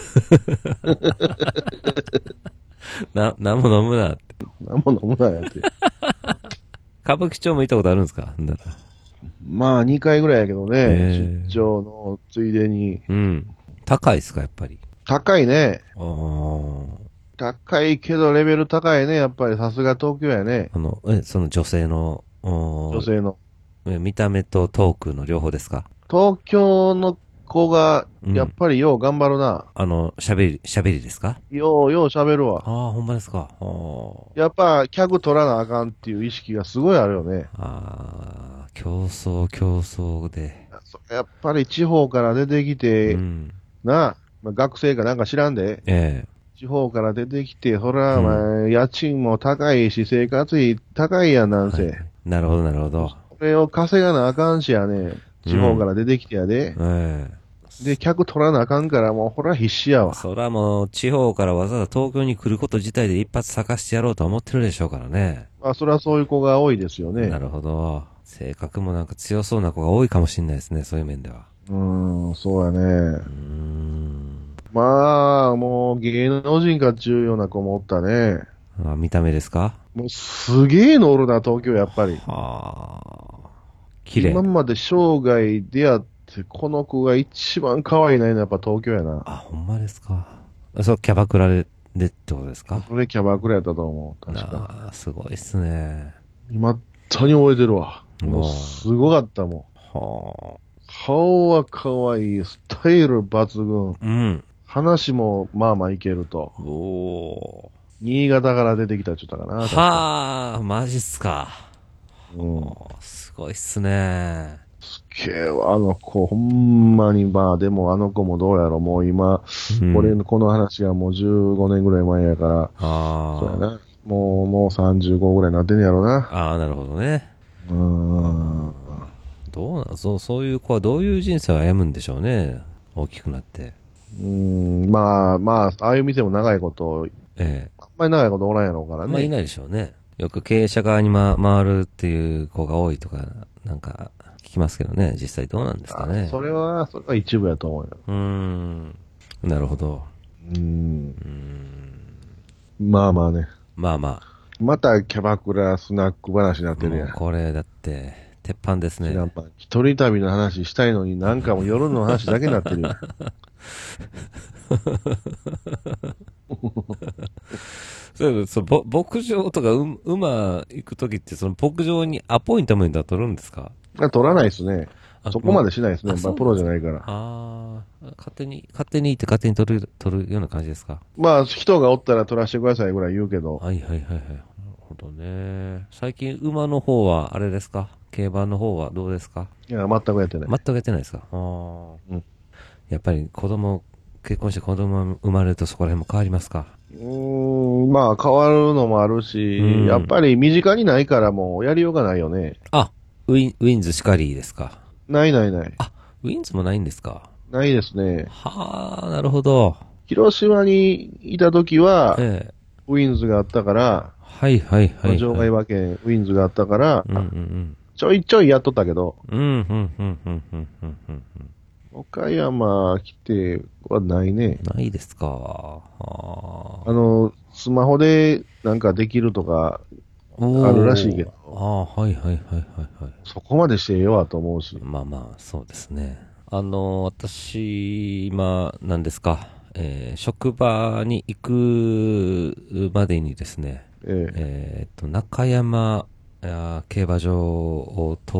なんも飲むなって。 なんも飲むなやって。 歌舞伎町も行ったことあるんですか？ 2回ぐらいやけどね。出張のついでに。 高いっすか、やっぱり。 高いね。高いけどレベル高いね。やっぱりさすが東京やね。 その女性の。見た目とトークの両方ですか？ 東京の子が、やっぱりよう頑張るな。 喋りですか？ よう喋るわ。 ほんまですか。 やっぱ、客取らなあかんっていう意識がすごいあるよね。 競争で。 やっぱり地方から出てきて、学生かなんか知らんで。地方から出てきて、そら、家賃も高いし、生活費高いやん、なんせ。 なるほど。 それを稼がなあかんしやね。地方から出てきてやで。で、客取らなあかんから、もう、ほら必死やわ。 そらもう、地方からわざわざ東京に来ること自体で一発咲かしてやろうと思ってるでしょうからね。 それはそういう子が多いですよね。 なるほど。性格もなんか強そうな子が多いかもしれないですね、そういう面では。 そうやね。もう芸能人かっちゅうような子もおったね。 見た目ですか？ もうすげえのおるな、東京やっぱり。 綺麗。 今まで生涯出会って、この子が一番可愛いなのはやっぱ東京やな。 ほんまですか。そう、キャバクラでってことですか？ それキャバクラやったと思う。確か。 すごいっすね。 今、本当に覚えてるわ。もうすごかったもん。顔は可愛い、スタイル抜群。話もまあいけると。新潟から出てきたっちゅったかな。 マジっすか。すごいっすね。 すげえわ、あの子、ほんまに、まあ、でもあの子もどうやろ、もう今、俺のこの話はもう15年ぐらい前やから、そうやな。もう35ぐらいになってんねやろな。 ああ、なるほどね。どうなん、そういう子はどういう人生を歩むんでしょうね。大きくなって。 まあ、ああいう店も長いこと、あんまり長いことおらんやろうからね。 まあいないでしょうね。よく経営者側に、回るっていう子が多いとか、なんか聞きますけどね。実際どうなんですかね。 それは一部やと思うよ。 なるほど。 まあまあね。 まあまあ。 またキャバクラスナック話になってるやん。 これだって、鉄板ですね。 一人旅の話したいのになんかもう夜の話だけになってるやん。 牧場とか馬行くときって、その牧場にアポイントメントは取るんですか？ 取らないですね。そこまでしないですね。プロじゃないから。 勝手に行って勝手に取るような感じですか？ まあ、人がおったら取らせてくださいぐらい言うけど。 はい。なるほどね。最近馬の方はあれですか？競馬の方はどうですか？ いや、全くやってない。 全くやってないですか？やっぱり結婚して子供生まれるとそこら辺も変わりますか？ まあ変わるのもあるし、やっぱり身近にないからもうやりようがないよね。 ウィンズしかりですか？ ない。ウィンズもないんですか？ ないですね。 なるほど。 広島にいた時は、ウィンズがあったから、場外馬券、ウィンズがあったから、ちょいちょいやっとったけど、岡山来てはないね。 ないですか。 スマホでなんかできるとか、あるらしいけど。そこまでしてええわと思うし。 まあ、そうですね。私、今、何ですか、職場に行くまでにですね、中山競馬場をそ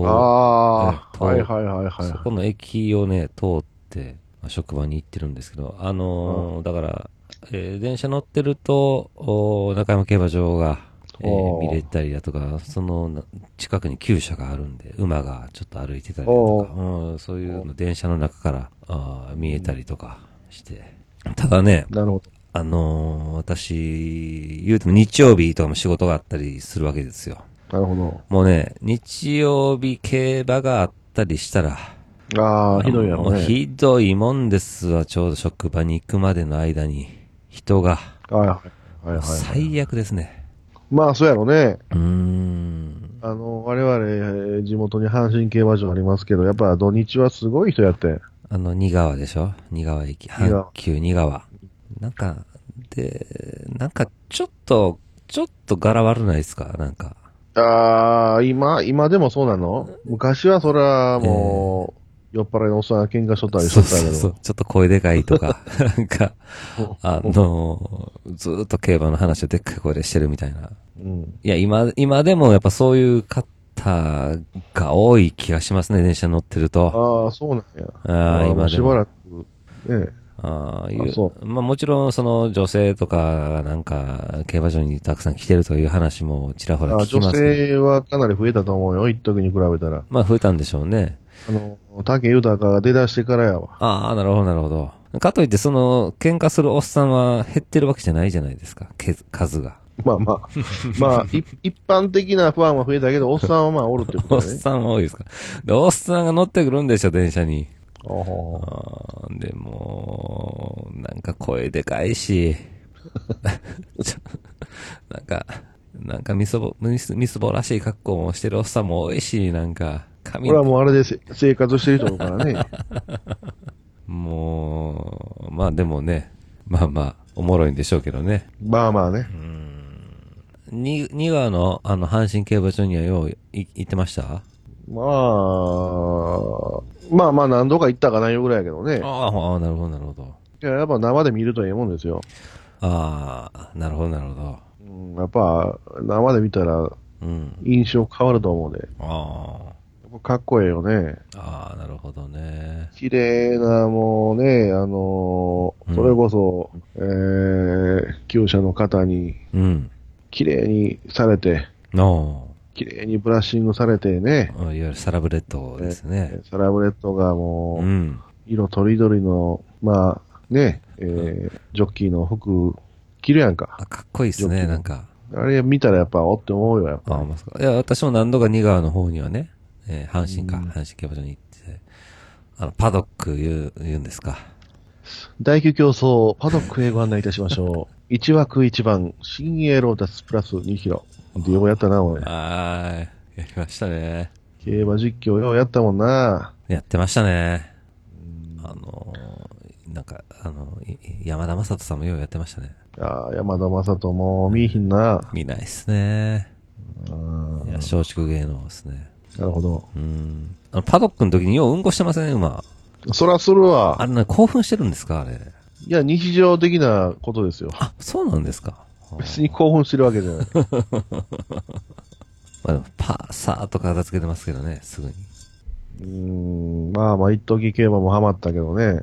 この駅をね、通って、職場に行ってるんですけど、だから、電車乗ってると、中山競馬場が、見れたりだとか、その近くに厩舎があるんで、馬がちょっと歩いてたりだとか、そういうの電車の中から見えたりとかして。ただね、私、言うても日曜日とかも仕事があったりするわけですよ。 なるほど。 もうね、日曜日競馬があったりしたら、 ひどいやろね。 ひどいもんですわ、ちょうど職場に行くまでの間に、人が。最悪ですね。 まあ、そうやろね。我々、地元に阪神競馬場ありますけど、やっぱ土日はすごい人やって。 仁川でしょ？仁川駅。阪急仁川。なんか、ちょっと柄悪ないですか？なんか。 今でもそうなの？昔はそら、もう、酔っ払いのおっさんが喧嘩しとったりしとったけど。 そう。ちょっと声でかいとか、なんか、ずーっと競馬の話をでっかい声でしてるみたいな。いや、今でもやっぱそういう方が多い気がしますね、電車乗ってると。 そうなんや。今でも。しばらく、ね。 もちろんその女性とかなんか競馬場にたくさん来てるという話もちらほら聞きますけど。女性はかなり増えたと思うよ、一時に比べたら。 増えたんでしょうね。 竹豊が出だしてからやわ。 なるほど。かといって喧嘩するおっさんは減ってるわけじゃないじゃないですか、数が。 まあ、一般的なファンは増えたけど、おっさんはおるってことね。 おっさんは多いですか。で、おっさんが乗ってくるんでしょ、電車に。でも、なんか声でかいし、なんかみすぼらしい格好もしてるおっさんも多いし、なんか、 これはもうあれで生活してる人だからね。 もう、でもね、おもろいんでしょうけどね。 まあね。 2話の阪神競馬場にはよう行ってました？ 何度か行ったかないぐらいやけどね。 なるほど。 いや、やっぱ生で見るとええもんですよ。 なるほど。 やっぱ生で見たら、印象変わると思うで。かっこええよね。 なるほどね。 綺麗な、もうね、それこそ、厩舎の方に、綺麗にされて、 綺麗にブラッシングされてね。 いわゆるサラブレッドですね。 サラブレッドがもう、色とりどりの、まあ、ね、ジョッキーの服着るやんか。 かっこいいですね、なんか。 あれ見たらやっぱ、おって思うよ、やっぱ。 いや、私も何度か2川の方にはね、阪神競馬場に行って、パドック言うんですか。 第9競争、パドックへご案内いたしましょう。1枠1番、新鋭ロータスプラス2キロ。で、ようやったな、俺。 やりましたね。 競馬実況ようやったもんな。 やってましたね。なんか、山田正人さんもようやってましたね。 山田正人も見いひんな。 見ないっすね。いや、松竹芸能ですね。 なるほど。 パドックの時によううんこしてませんね、馬。 そらするわ。 あれね、興奮してるんですかあれ。 いや、日常的なことですよ。 そうなんですか。 別に興奮してるわけじゃない。 まあでも、さーっと片付けてますけどね、すぐに。 まあ、一時競馬もハマったけどね。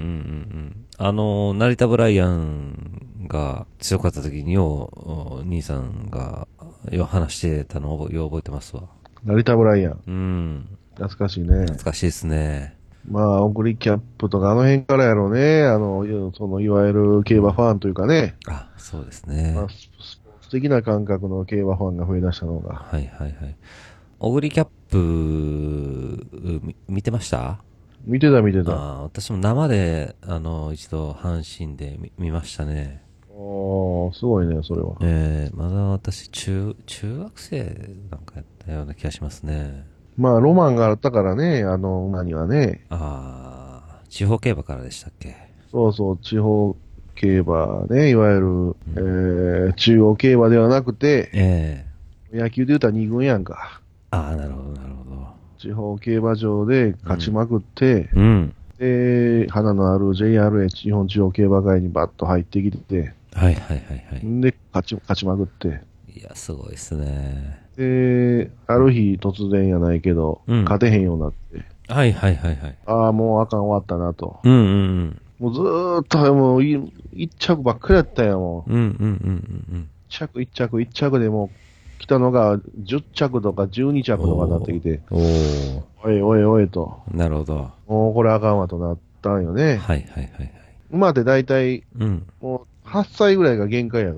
成田ブライアンが強かった時に兄さんが、話してたのをよう覚えてますわ。 成田ブライアン。懐かしいね。 懐かしいですね。 まあ、オグリキャップとかあの辺からやろうね。いわゆる競馬ファンというかね。 そうですね。 スポーツ的な感覚の競馬ファンが増え出したのが。 はいはいはい。オグリキャップ、見てました？ 見てた。 私も生で、一度阪神で見ましたね。 すごいね、それは。 まだ私、中学生なんかやったような気がしますね。 まあ、ロマンがあったからね、馬にはね。 地方競馬からでしたっけ？ そう、地方競馬ね、いわゆる、中央競馬ではなくて、野球で言うたら2軍やんか。 なるほど。 地方競馬場で勝ちまくって、で、花のある JRA 日本地方競馬会にバッと入ってきて、で、勝ちまくって。 いや、すごいっすね。 で、ある日突然やないけど、勝てへんようになって。もうあかん終わったなと。もうずーっと、もう一着ばっかりやったよ、もう。一着でもう来たのが10着とか12着とかになってきて。おいと。 なるほど。 もうこれあかんわとなったんよね。馬って大体、もう8歳ぐらいが限界やから。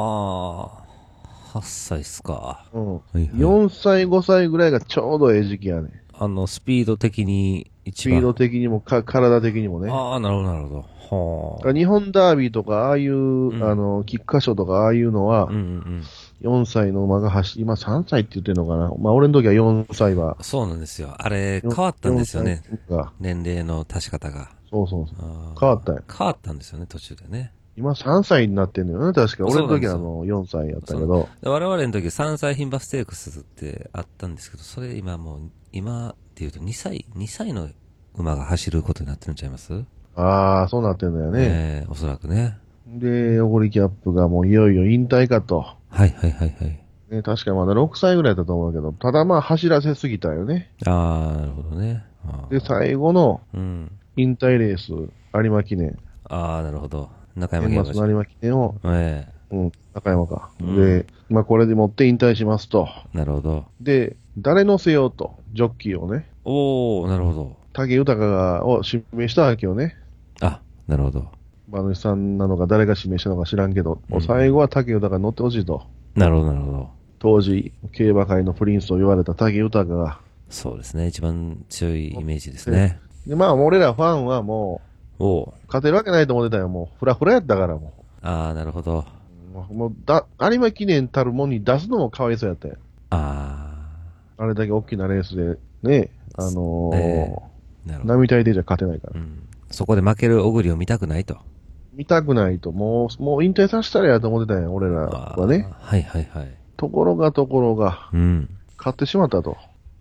8歳っすか。 4歳、5歳ぐらいがちょうどええ時期やね。 スピード的にスピード的にも体的にもね。 なるほど。 日本ダービーとか、ああいう、菊花賞とか、ああいうのは、4歳の馬が今3歳って言ってるのかな。まあ、俺の時は4歳は。 そうなんですよ。あれ、変わったんですよね。年齢の足し方が。 そう。変わったよ。 変わったんですよね、途中でね。 今3歳になってんのよね、確か。俺の時は4歳やったけど。 我々の時3歳牝馬ステークスってあったんですけど、それ今っていうと2歳の馬が走ることになってるんちゃいます？ そうなってんだよね。 おそらくね。 で、オゴリキャップがもういよいよ引退かと。ね、確かまだ6歳ぐらいだと思うけど、ただまあ走らせすぎたよね。 なるほどね。 で、最後の引退レース、有馬記念。 なるほど。中山競馬場。 有馬記念を、中山か。で、まあこれで持って引退しますと。 なるほど。 で、誰乗せようと、ジョッキーをね。 なるほど。 武豊を指名したわけよね。 なるほど。 馬主さんなのか誰が指名したのか知らんけど、最後は武豊に乗ってほしいと。 なるほど。 当時、競馬界のプリンスと言われた武豊が。 そうですね。一番強いイメージですね。 で、まあ、俺らファンはもう、勝てるわけないと思ってたよ。もう、フラフラやったからもう。なるほど。 もう、有馬記念たるもんに出すのもかわいそうやったよ。あれだけ大きなレースで、ね、並大抵じゃ勝てないから。 そこで負ける小栗を見たくないと。 見たくないと。もう引退させたらやと思ってたよ、俺らはね。ところが、勝ってしまったと。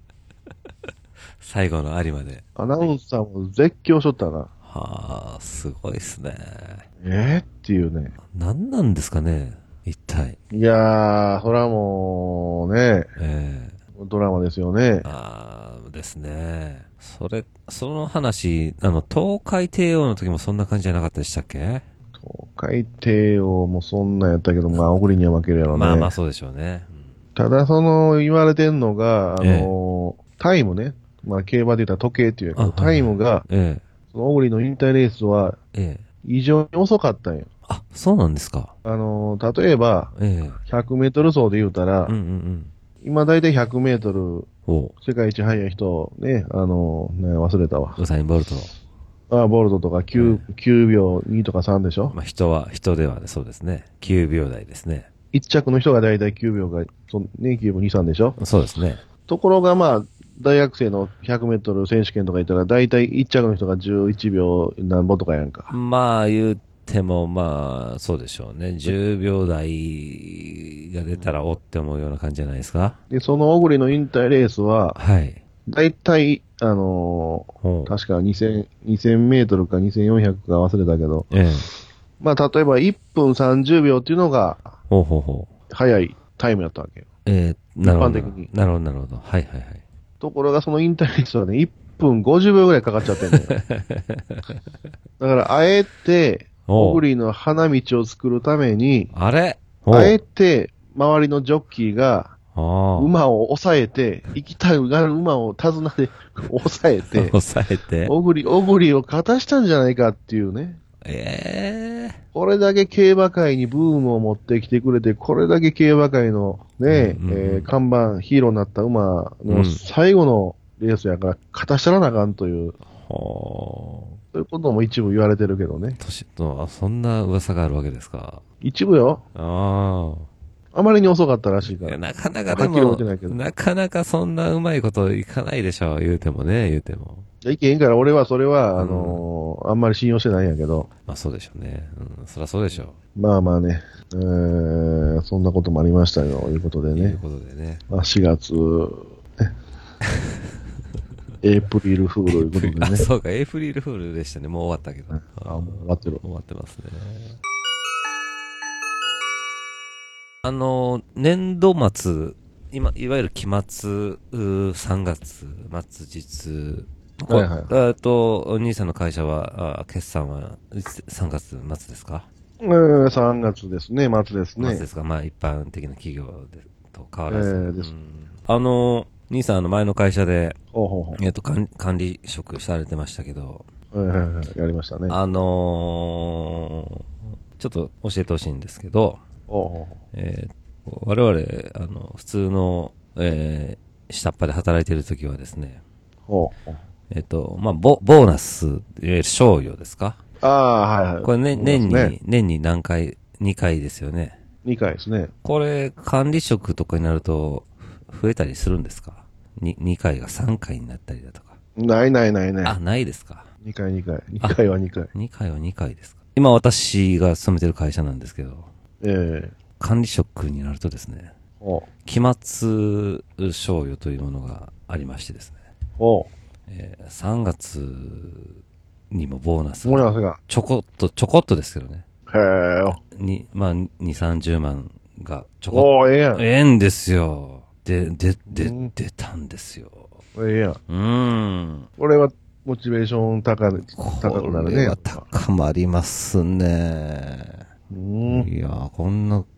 最後の有馬で。 アナウンサーも絶叫しとったな。 すごいっすね。 っていうね。 何なんですかね、一体。 いやー、それはもうね、ドラマですよね。 ですね。その話、東海帝王の時もそんな感じじゃなかったでしたっけ？ 東海帝王もそんなんやったけど、まあ、小栗には負けるやろね。 まあそうでしょうね。 ただ言われてんのが、タイムね。まあ、競馬で言ったら時計っていうけど、タイムが、その小栗の引退レースは、異常に遅かったんよ。 あ、そうなんですか。 例えば、100メートル走で言うたら、今だいたい100メートル、世界一速い人、ね、忘れたわ。 ウサイン・ボルト。 ボルトとか9秒2とか3でしょ。 まあ、人ではそうですね。9秒台ですね。 1着の人がだいたい9秒が、9秒2、3でしょ。 そうですね。 ところがまあ、大学生の100メートル選手権とか言ったら、だいたい1着の人が11秒何本とかやんか。 まあ、言っても、まあ、そうでしょうね。10秒台が出たらおって思うような感じじゃないですか。 で、その小栗の引退レースは、 はい。 だいたい、確か2000メートルか2400か忘れたけど、まあ、例えば1分30秒っていうのが、早いタイムやったわけよ。一般的に。 なるほど、なるほど。はいはいはい。 ところがその引退レースはね、1分50秒ぐらいかかっちゃってんのよ。だから、あえて、小栗の花道を作るために、あえて、周りのジョッキーが、馬を抑えて、行きたい馬を手綱で抑えて、小栗を勝たしたんじゃないかっていうね。これだけ競馬界にブームを持ってきてくれて、これだけ競馬界のね、看板、ヒーローになった馬の最後のレースやから、勝たしたらなあかんという。そういうことも一部言われてるけどね。 そんな噂があるわけですか。 一部よ。あまりに遅かったらしいから。 なかなかでも、なかなかそんなうまいこといかないでしょう、言うても。 いけへんから、俺はそれは、あんまり信用してないんやけど。 まあそうでしょうね。そりゃそうでしょう。まあまあね、そんなこともありましたよ、いうことでね。まあ4月、エイプリルフールということでね。 そうか、エイプリルフールでしたね。もう終わったけど。 もう終わってる。 終わってますね。年度末、いわゆる期末、3月末日、お兄さんの会社は、決算は3月末ですか ？3月ですね、末ですね。 末ですか、まあ一般的な企業と変わらず。 です。 兄さん前の会社で、管理職されてましたけど、 やりましたね。 ちょっと教えてほしいんですけど、我々、普通の、下っ端で働いているときはですね、まあ、ボーナス、いわゆる賞与ですか？ はいはい。 これ、年に何回、2回ですよね。 2回ですね。 これ、管理職とかになると、増えたりするんですか？2回が3回になったりだとか。 ない。 ないですか ？2回。2回は2回。 2回は2回ですか？今私が勤めてる会社なんですけど、管理職になるとですね、期末賞与というものがありましてですね、3月にもボーナスがちょこっとですけどね。まあ、2、30万がちょこっと。ええんですよ。出たんですよ。 やん。これは、モチベーション高くなるね。 これは高まりますね。いや、こんな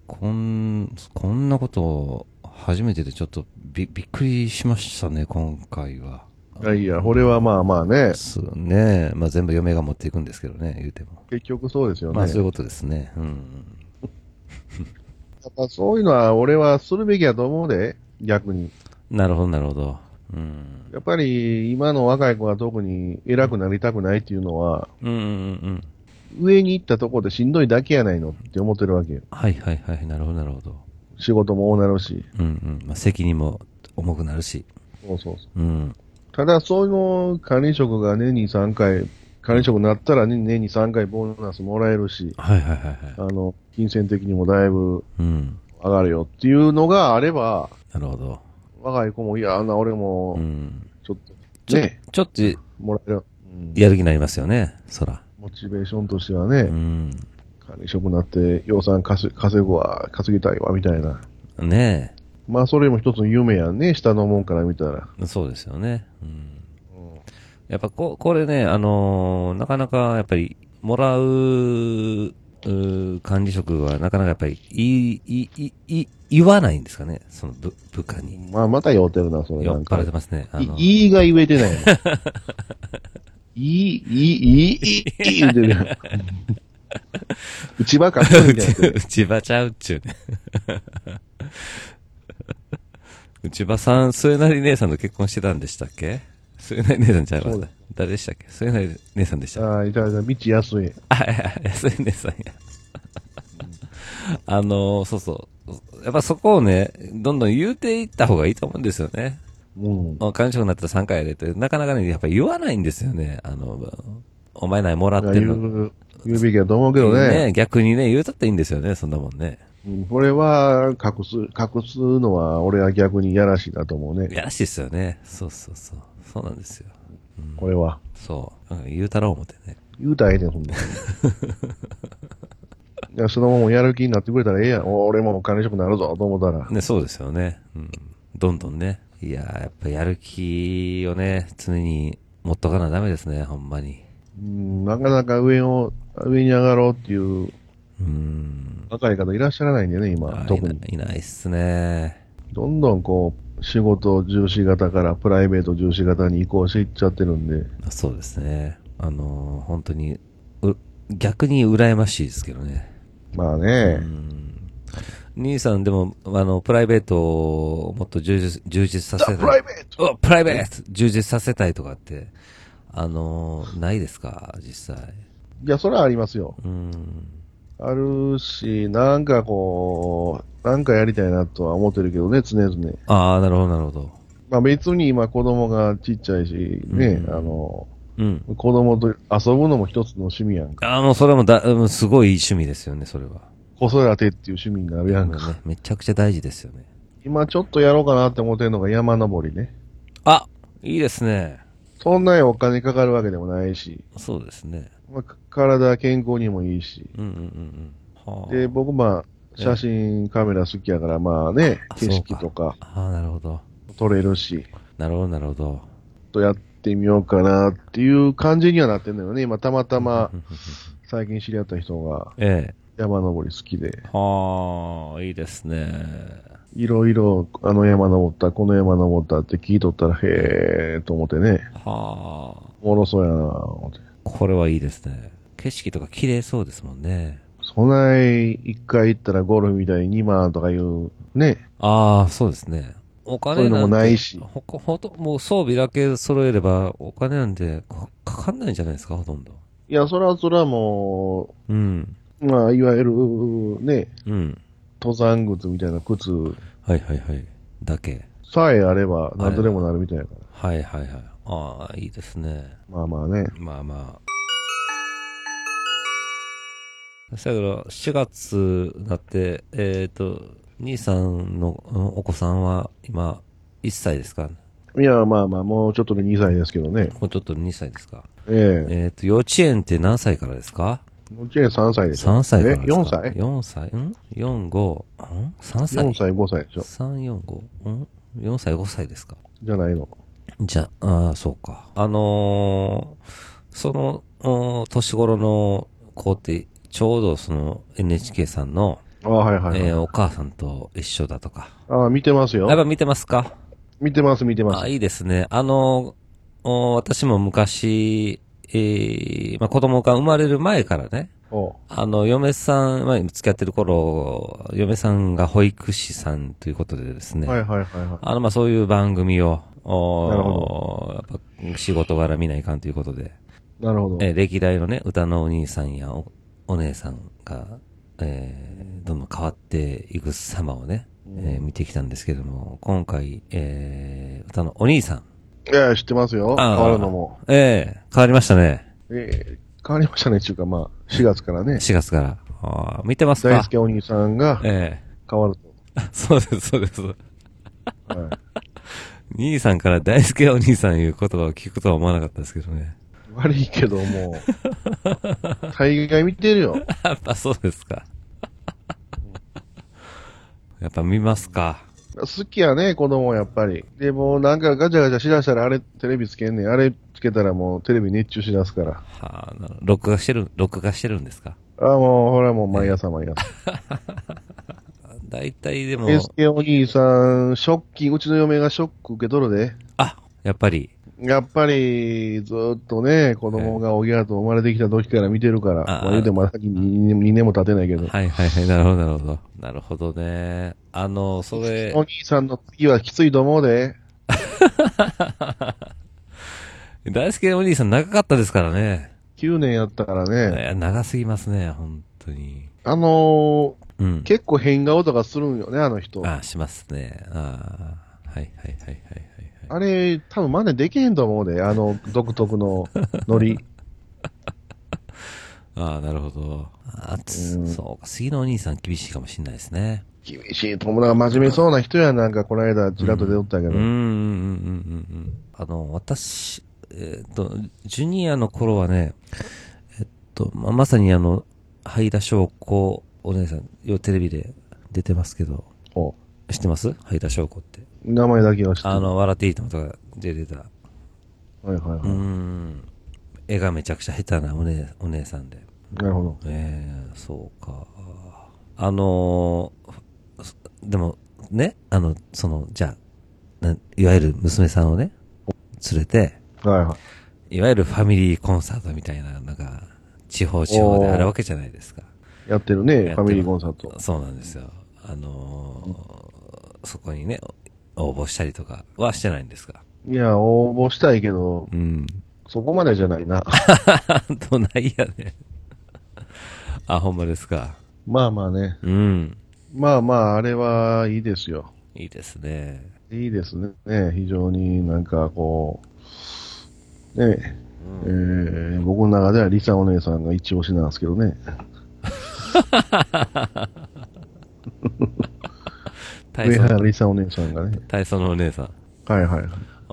こと初めてでちょっとびっくりしましたね、今回は。 いや、これはまあまあね。 ねまあ全部嫁が持っていくんですけどね、言うても。 結局そうですよね。 まあそういうことですね。 そういうのは俺はするべきやと思うで、逆に。 なるほど。 やっぱり今の若い子は特に偉くなりたくないっていうのは、上に行ったところでしんどいだけやないのって思ってるわけよ。 はい、なるほど。 仕事も多なるし。 まあ、責任も重くなるし。 そう。ただ、そういう管理職が年に3回、管理職になったら年に3回ボーナスもらえるし、金銭的にもだいぶ上がるよっていうのがあれば、 なるほど。 若い子も、いや、俺も、ちょっと、ね。 ちょっと、 もらえる。 やる気になりますよね、そら。 モチベーションとしてはね、管理職になって予算稼ぎたいわ、みたいな。 ねえ。 まあ、それも一つの夢やんね、下のもんから見たら。 そうですよね。やっぱこれね、なかなかやっぱり、もらう管理職はなかなかやっぱり言わないんですかね、その部下に。 まあ、また酔ってるな、それ酔っ払ってますね。 いいが言えてないの。いい言うてるやん。内場かっこいいみたいな。 内場ちゃうっちゅうね。内場さん、末成姉さんと結婚してたんでしたっけ？末成姉さんちゃいます。誰でしたっけ？末成姉さんでした。 ああ、いたいた、道安い。 あ、安い姉さんや。そうそう。やっぱそこをね、どんどん言うていった方がいいと思うんですよね。 うん。 管理職になったら3回やれて、なかなかね、やっぱ言わないんですよね。お前何もらってるの。 言うべきだと思うけどね。 逆にね、言うたっていいんですよね、そんなもんね。 これは、隠すのは、俺は逆にやらしいなと思うね。 やらしいっすよね。そう。そうなんですよ。 これは。 そう。言うたろう思ってね。 言うたらええねん、そんな。いや、そのままやる気になってくれたらええやん。俺も管理職になるぞ、と思ったら。 ね、そうですよね。どんどんね。いややっぱやる気をね、常に持っとかなダメですね、ほんまに。 なかなか上に上がろうっていう、若い方いらっしゃらないんでね、今、特に。 いないっすね。 どんどん仕事重視型からプライベート重視型に移行していっちゃってるんで。 そうですね。本当に、逆に羨ましいですけどね。 まあね。 兄さんでも、プライベートをもっと充実させたい。 プライベートプライベート充実させたいとかって、ないですか実際。 いや、それはありますよ。あるし、なんかやりたいなとは思ってるけどね、常々。 ああ、なるほど、なるほど。 まあ別に今子供がちっちゃいし、ね、子供と遊ぶのも一つの趣味やんか。 もうそれもすごいいい趣味ですよね、それは。 子育てっていう趣味になるやんか。 めちゃくちゃ大事ですよね。 今ちょっとやろうかなって思ってるのが山登りね。 あ、いいですね。 そんなにお金かかるわけでもないし。 そうですね。 まあ、体健康にもいいし。で、僕写真カメラ好きやからまあね、景色とか。 なるほど。 撮れるし。 なるほど、なるほど。 とやってみようかなっていう感じにはなってんだよね。今たまたま最近知り合った人が山登り好きで。 いいですね。 いろいろあの山登った、この山登ったって聞いとったらへーと思ってね。おもろそうやな思って。 これはいいですね。景色とか綺麗そうですもんね。 そない一回行ったらゴルフみたいに2万とかいうね。 そうですね。お金そういうのもないし。 もう装備だけ揃えればお金なんてかかんないんじゃないですか、ほとんど。 いや、それはもう、まあ、いわゆるね、登山靴みたいな靴。 だけ。 さえあれば何とでもなるみたいなから。 いいですね。 まあまあね。 まあまあ。だけど、4月になって、兄さんのお子さんは今、1歳ですか？ いや、まあまあ、もうちょっとで2歳ですけどね。 もうちょっとで2歳ですか？ 幼稚園って何歳からですか？ 幼稚園3歳でしょ。 3歳からですか ？4歳 ?4 歳?4、5、3歳 ?4 歳、5歳でしょ。 3、4、5、4歳、5歳ですか？ じゃないの。 じゃあ、そうか。その、年頃の子って、ちょうどその NHK さんの、お母さんと一緒だとか。 見てますよ。 やっぱ見てますか？ 見てます。 いいですね。私も昔、子供が生まれる前からね、嫁さん、付き合ってる頃、嫁さんが保育士さんということでですね、そういう番組を、やっぱ仕事柄見ないかんということで、 なるほど。 歴代のね、歌のお兄さんやお姉さんが、どんどん変わっていく様をね、見てきたんですけども、今回、歌のお兄さん。 いや、知ってますよ。変わるのも。 変わりましたね。 変わりましたね、っていうか4月からね。 4月から。見てますか？ 大輔お兄さんが、変わると。 そうです。兄さんから大輔お兄さんいう言葉を聞くとは思わなかったですけどね。 悪いけども、大概見てるよ。 やっぱそうですか。やっぱ見ますか。 好きやね、子供やっぱり。で、もうなんかガチャガチャしだしたらテレビつけんねん。あれつけたらもうテレビ熱中しだすから。 録画してるんですか？ もう、ほらもう毎朝毎朝。 大体でも。 エスケお兄さん、ショッキング、うちの嫁がショック受け取るで。 あ、やっぱり、ずっとね、子供がおぎゃと生まれてきた時から見てるから、まあ言うても先に2年も経てないけど。 はいはいはい、なるほどなるほど。なるほどね。それ。 お兄さんの次はきついと思うで。 大輔お兄さん長かったですからね。 9年やったからね。 長すぎますね、本当に。 うん、結構変顔とかするんよね、あの人。 しますね。はいはいはいはいはい。 あれ、多分真似できへんと思うで、独特のノリ。 なるほど。そうか、次のお兄さん厳しいかもしれないですね。 厳しいと思う。真面目そうな人やなんか、この間、ちらっと出とったけど。 私、ジュニアの頃はね、まさに灰田翔子お姉さん、テレビで出てますけど。知ってます？灰田翔子って。 名前だけは知ってる。 笑っていいともとか出てた。 はいはいはい。 絵がめちゃくちゃ下手なお姉さんで。 なるほど。 そうか。でも、ね、じゃあ、いわゆる娘さんをね、連れて、 はいはい。 いわゆるファミリーコンサートみたいな、なんか、地方であるわけじゃないですか。 やってるね、ファミリーコンサート。 そうなんですよ。そこにね、応募したりとかはしてないんですか？ いや、応募したいけど、そこまでじゃないな。 どないやね。ほんまですか。 まあまあね。まあまあ、あれはいいですよ。 いいですね。 いいですね。非常になんかこう、ね、僕の中ではリサお姉さんが一押しなんですけどね。上原リサお姉さんがね。 体操のお姉さん。 はいはいはい。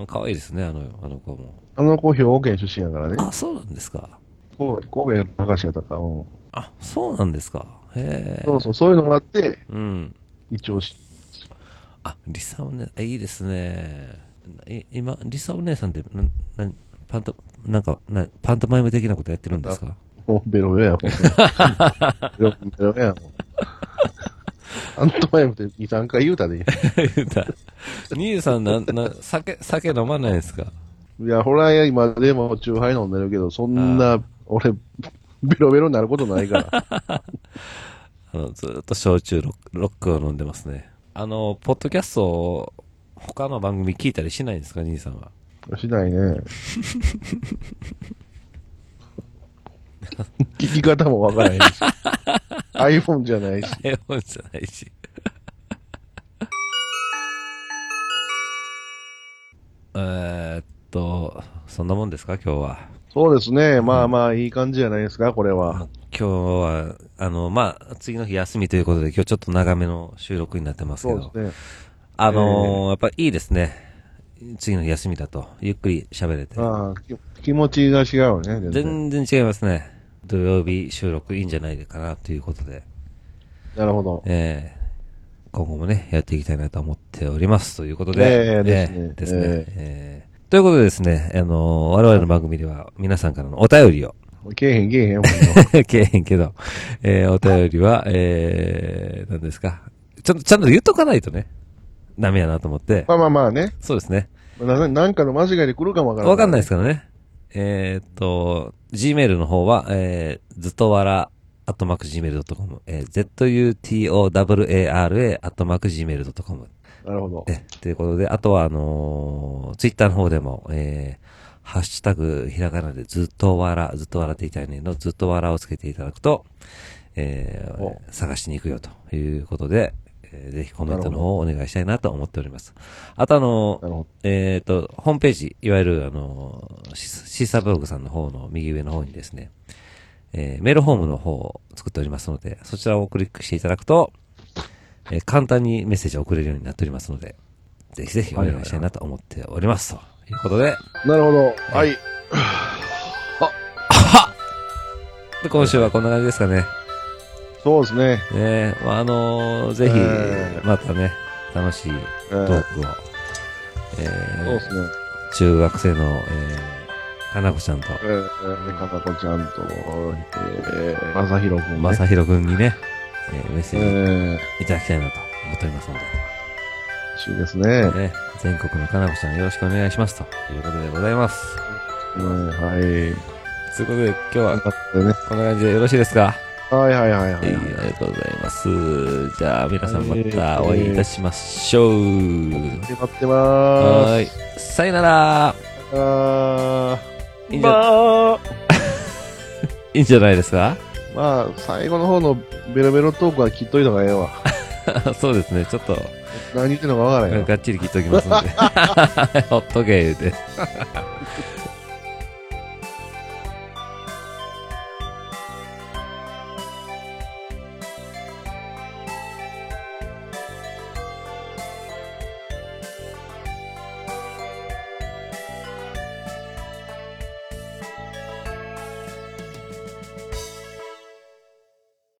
可愛いですね、あの子も。 あの子、兵庫県出身やからね。 そうなんですか。 神戸高橋やったか。 そうなんですか。へえ。 そういうのがあって、一押し。 リサお姉、いいですね。今、リサお姉さんって、パントマイム的なことやってるんですか？ もうベロベロやもん。ベロベロやもん。パントマイムって2、3回言うたで。 言うた。兄さん酒飲まないんですか？ いや、ほら、今でもチューハイ飲んでるけど、そんな、俺、ベロベロになることないから。 ずっと焼酎ロックを飲んでますね。ポッドキャストを他の番組聞いたりしないんですか、兄さんは。 しないね。聞き方もわからへんし。iPhone じゃないし。 iPhone じゃないし。そんなもんですか、今日は。 そうですね。まあまあ、いい感じじゃないですか、これは。 今日は、まあ、次の日休みということで、今日ちょっと長めの収録になってますけど。そうですね。やっぱいいですね。次の日休みだと、ゆっくり喋れて。 気持ちが違うね。 全然違いますね。土曜日収録いいんじゃないかなということで。 なるほど。 今後もね、やっていきたいなと思っておりますということで。ですね。ということでですね、我々の番組では皆さんからのお便りを。 けえへん。 けえへんけど、お便りは、何ですか。ちゃんと言っとかないとね、ダメやなと思って。 まあね。 そうですね。 なんかの間違いで来るかもわからない。わかんないですからね。Gmail の方は、ずっとわら、@gmail.com、ZUTOWARA、@gmail.com。 なるほど。 ということで、あとは、Twitter の方でも、ハッシュタグ、ひらがなでずっと笑っていたいねのずっと笑をつけていただくと、探しに行くよということで、ぜひコメントの方をお願いしたいなと思っております。あとホームページ、いわゆるシーサーブログさんの方の右上の方にですね、メールフォームの方を作っておりますので、そちらをクリックしていただくと、簡単にメッセージを送れるようになっておりますので、ぜひぜひお願いしたいなと思っております。ということで。 なるほど。はい。 で、今週はこんな感じですかね。 そうですね。 ぜひ、またね、楽しいトークを、 そうですね。 中学生の、 かなこちゃんと。 かなこちゃんと、まさひろくんね。 まさひろくんにね、メッセージいただきたいなと思っておりますので。 嬉しいですね。 全国のかなこちゃんよろしくお願いしますということでございます。 はい。 ということで、今日は、こんな感じでよろしいですか？ はい。ありがとうございます。じゃあ、皆さんまたお会いいたしましょう。 待ってまーす。さよなら。いいんじゃないですか？ まあ、最後の方のベロベロトークは切っといた方がええわ。 そうですね、ちょっと。 何言ってんのかわからへん。 がっちり切っときますんで。ほっとけ、言うて。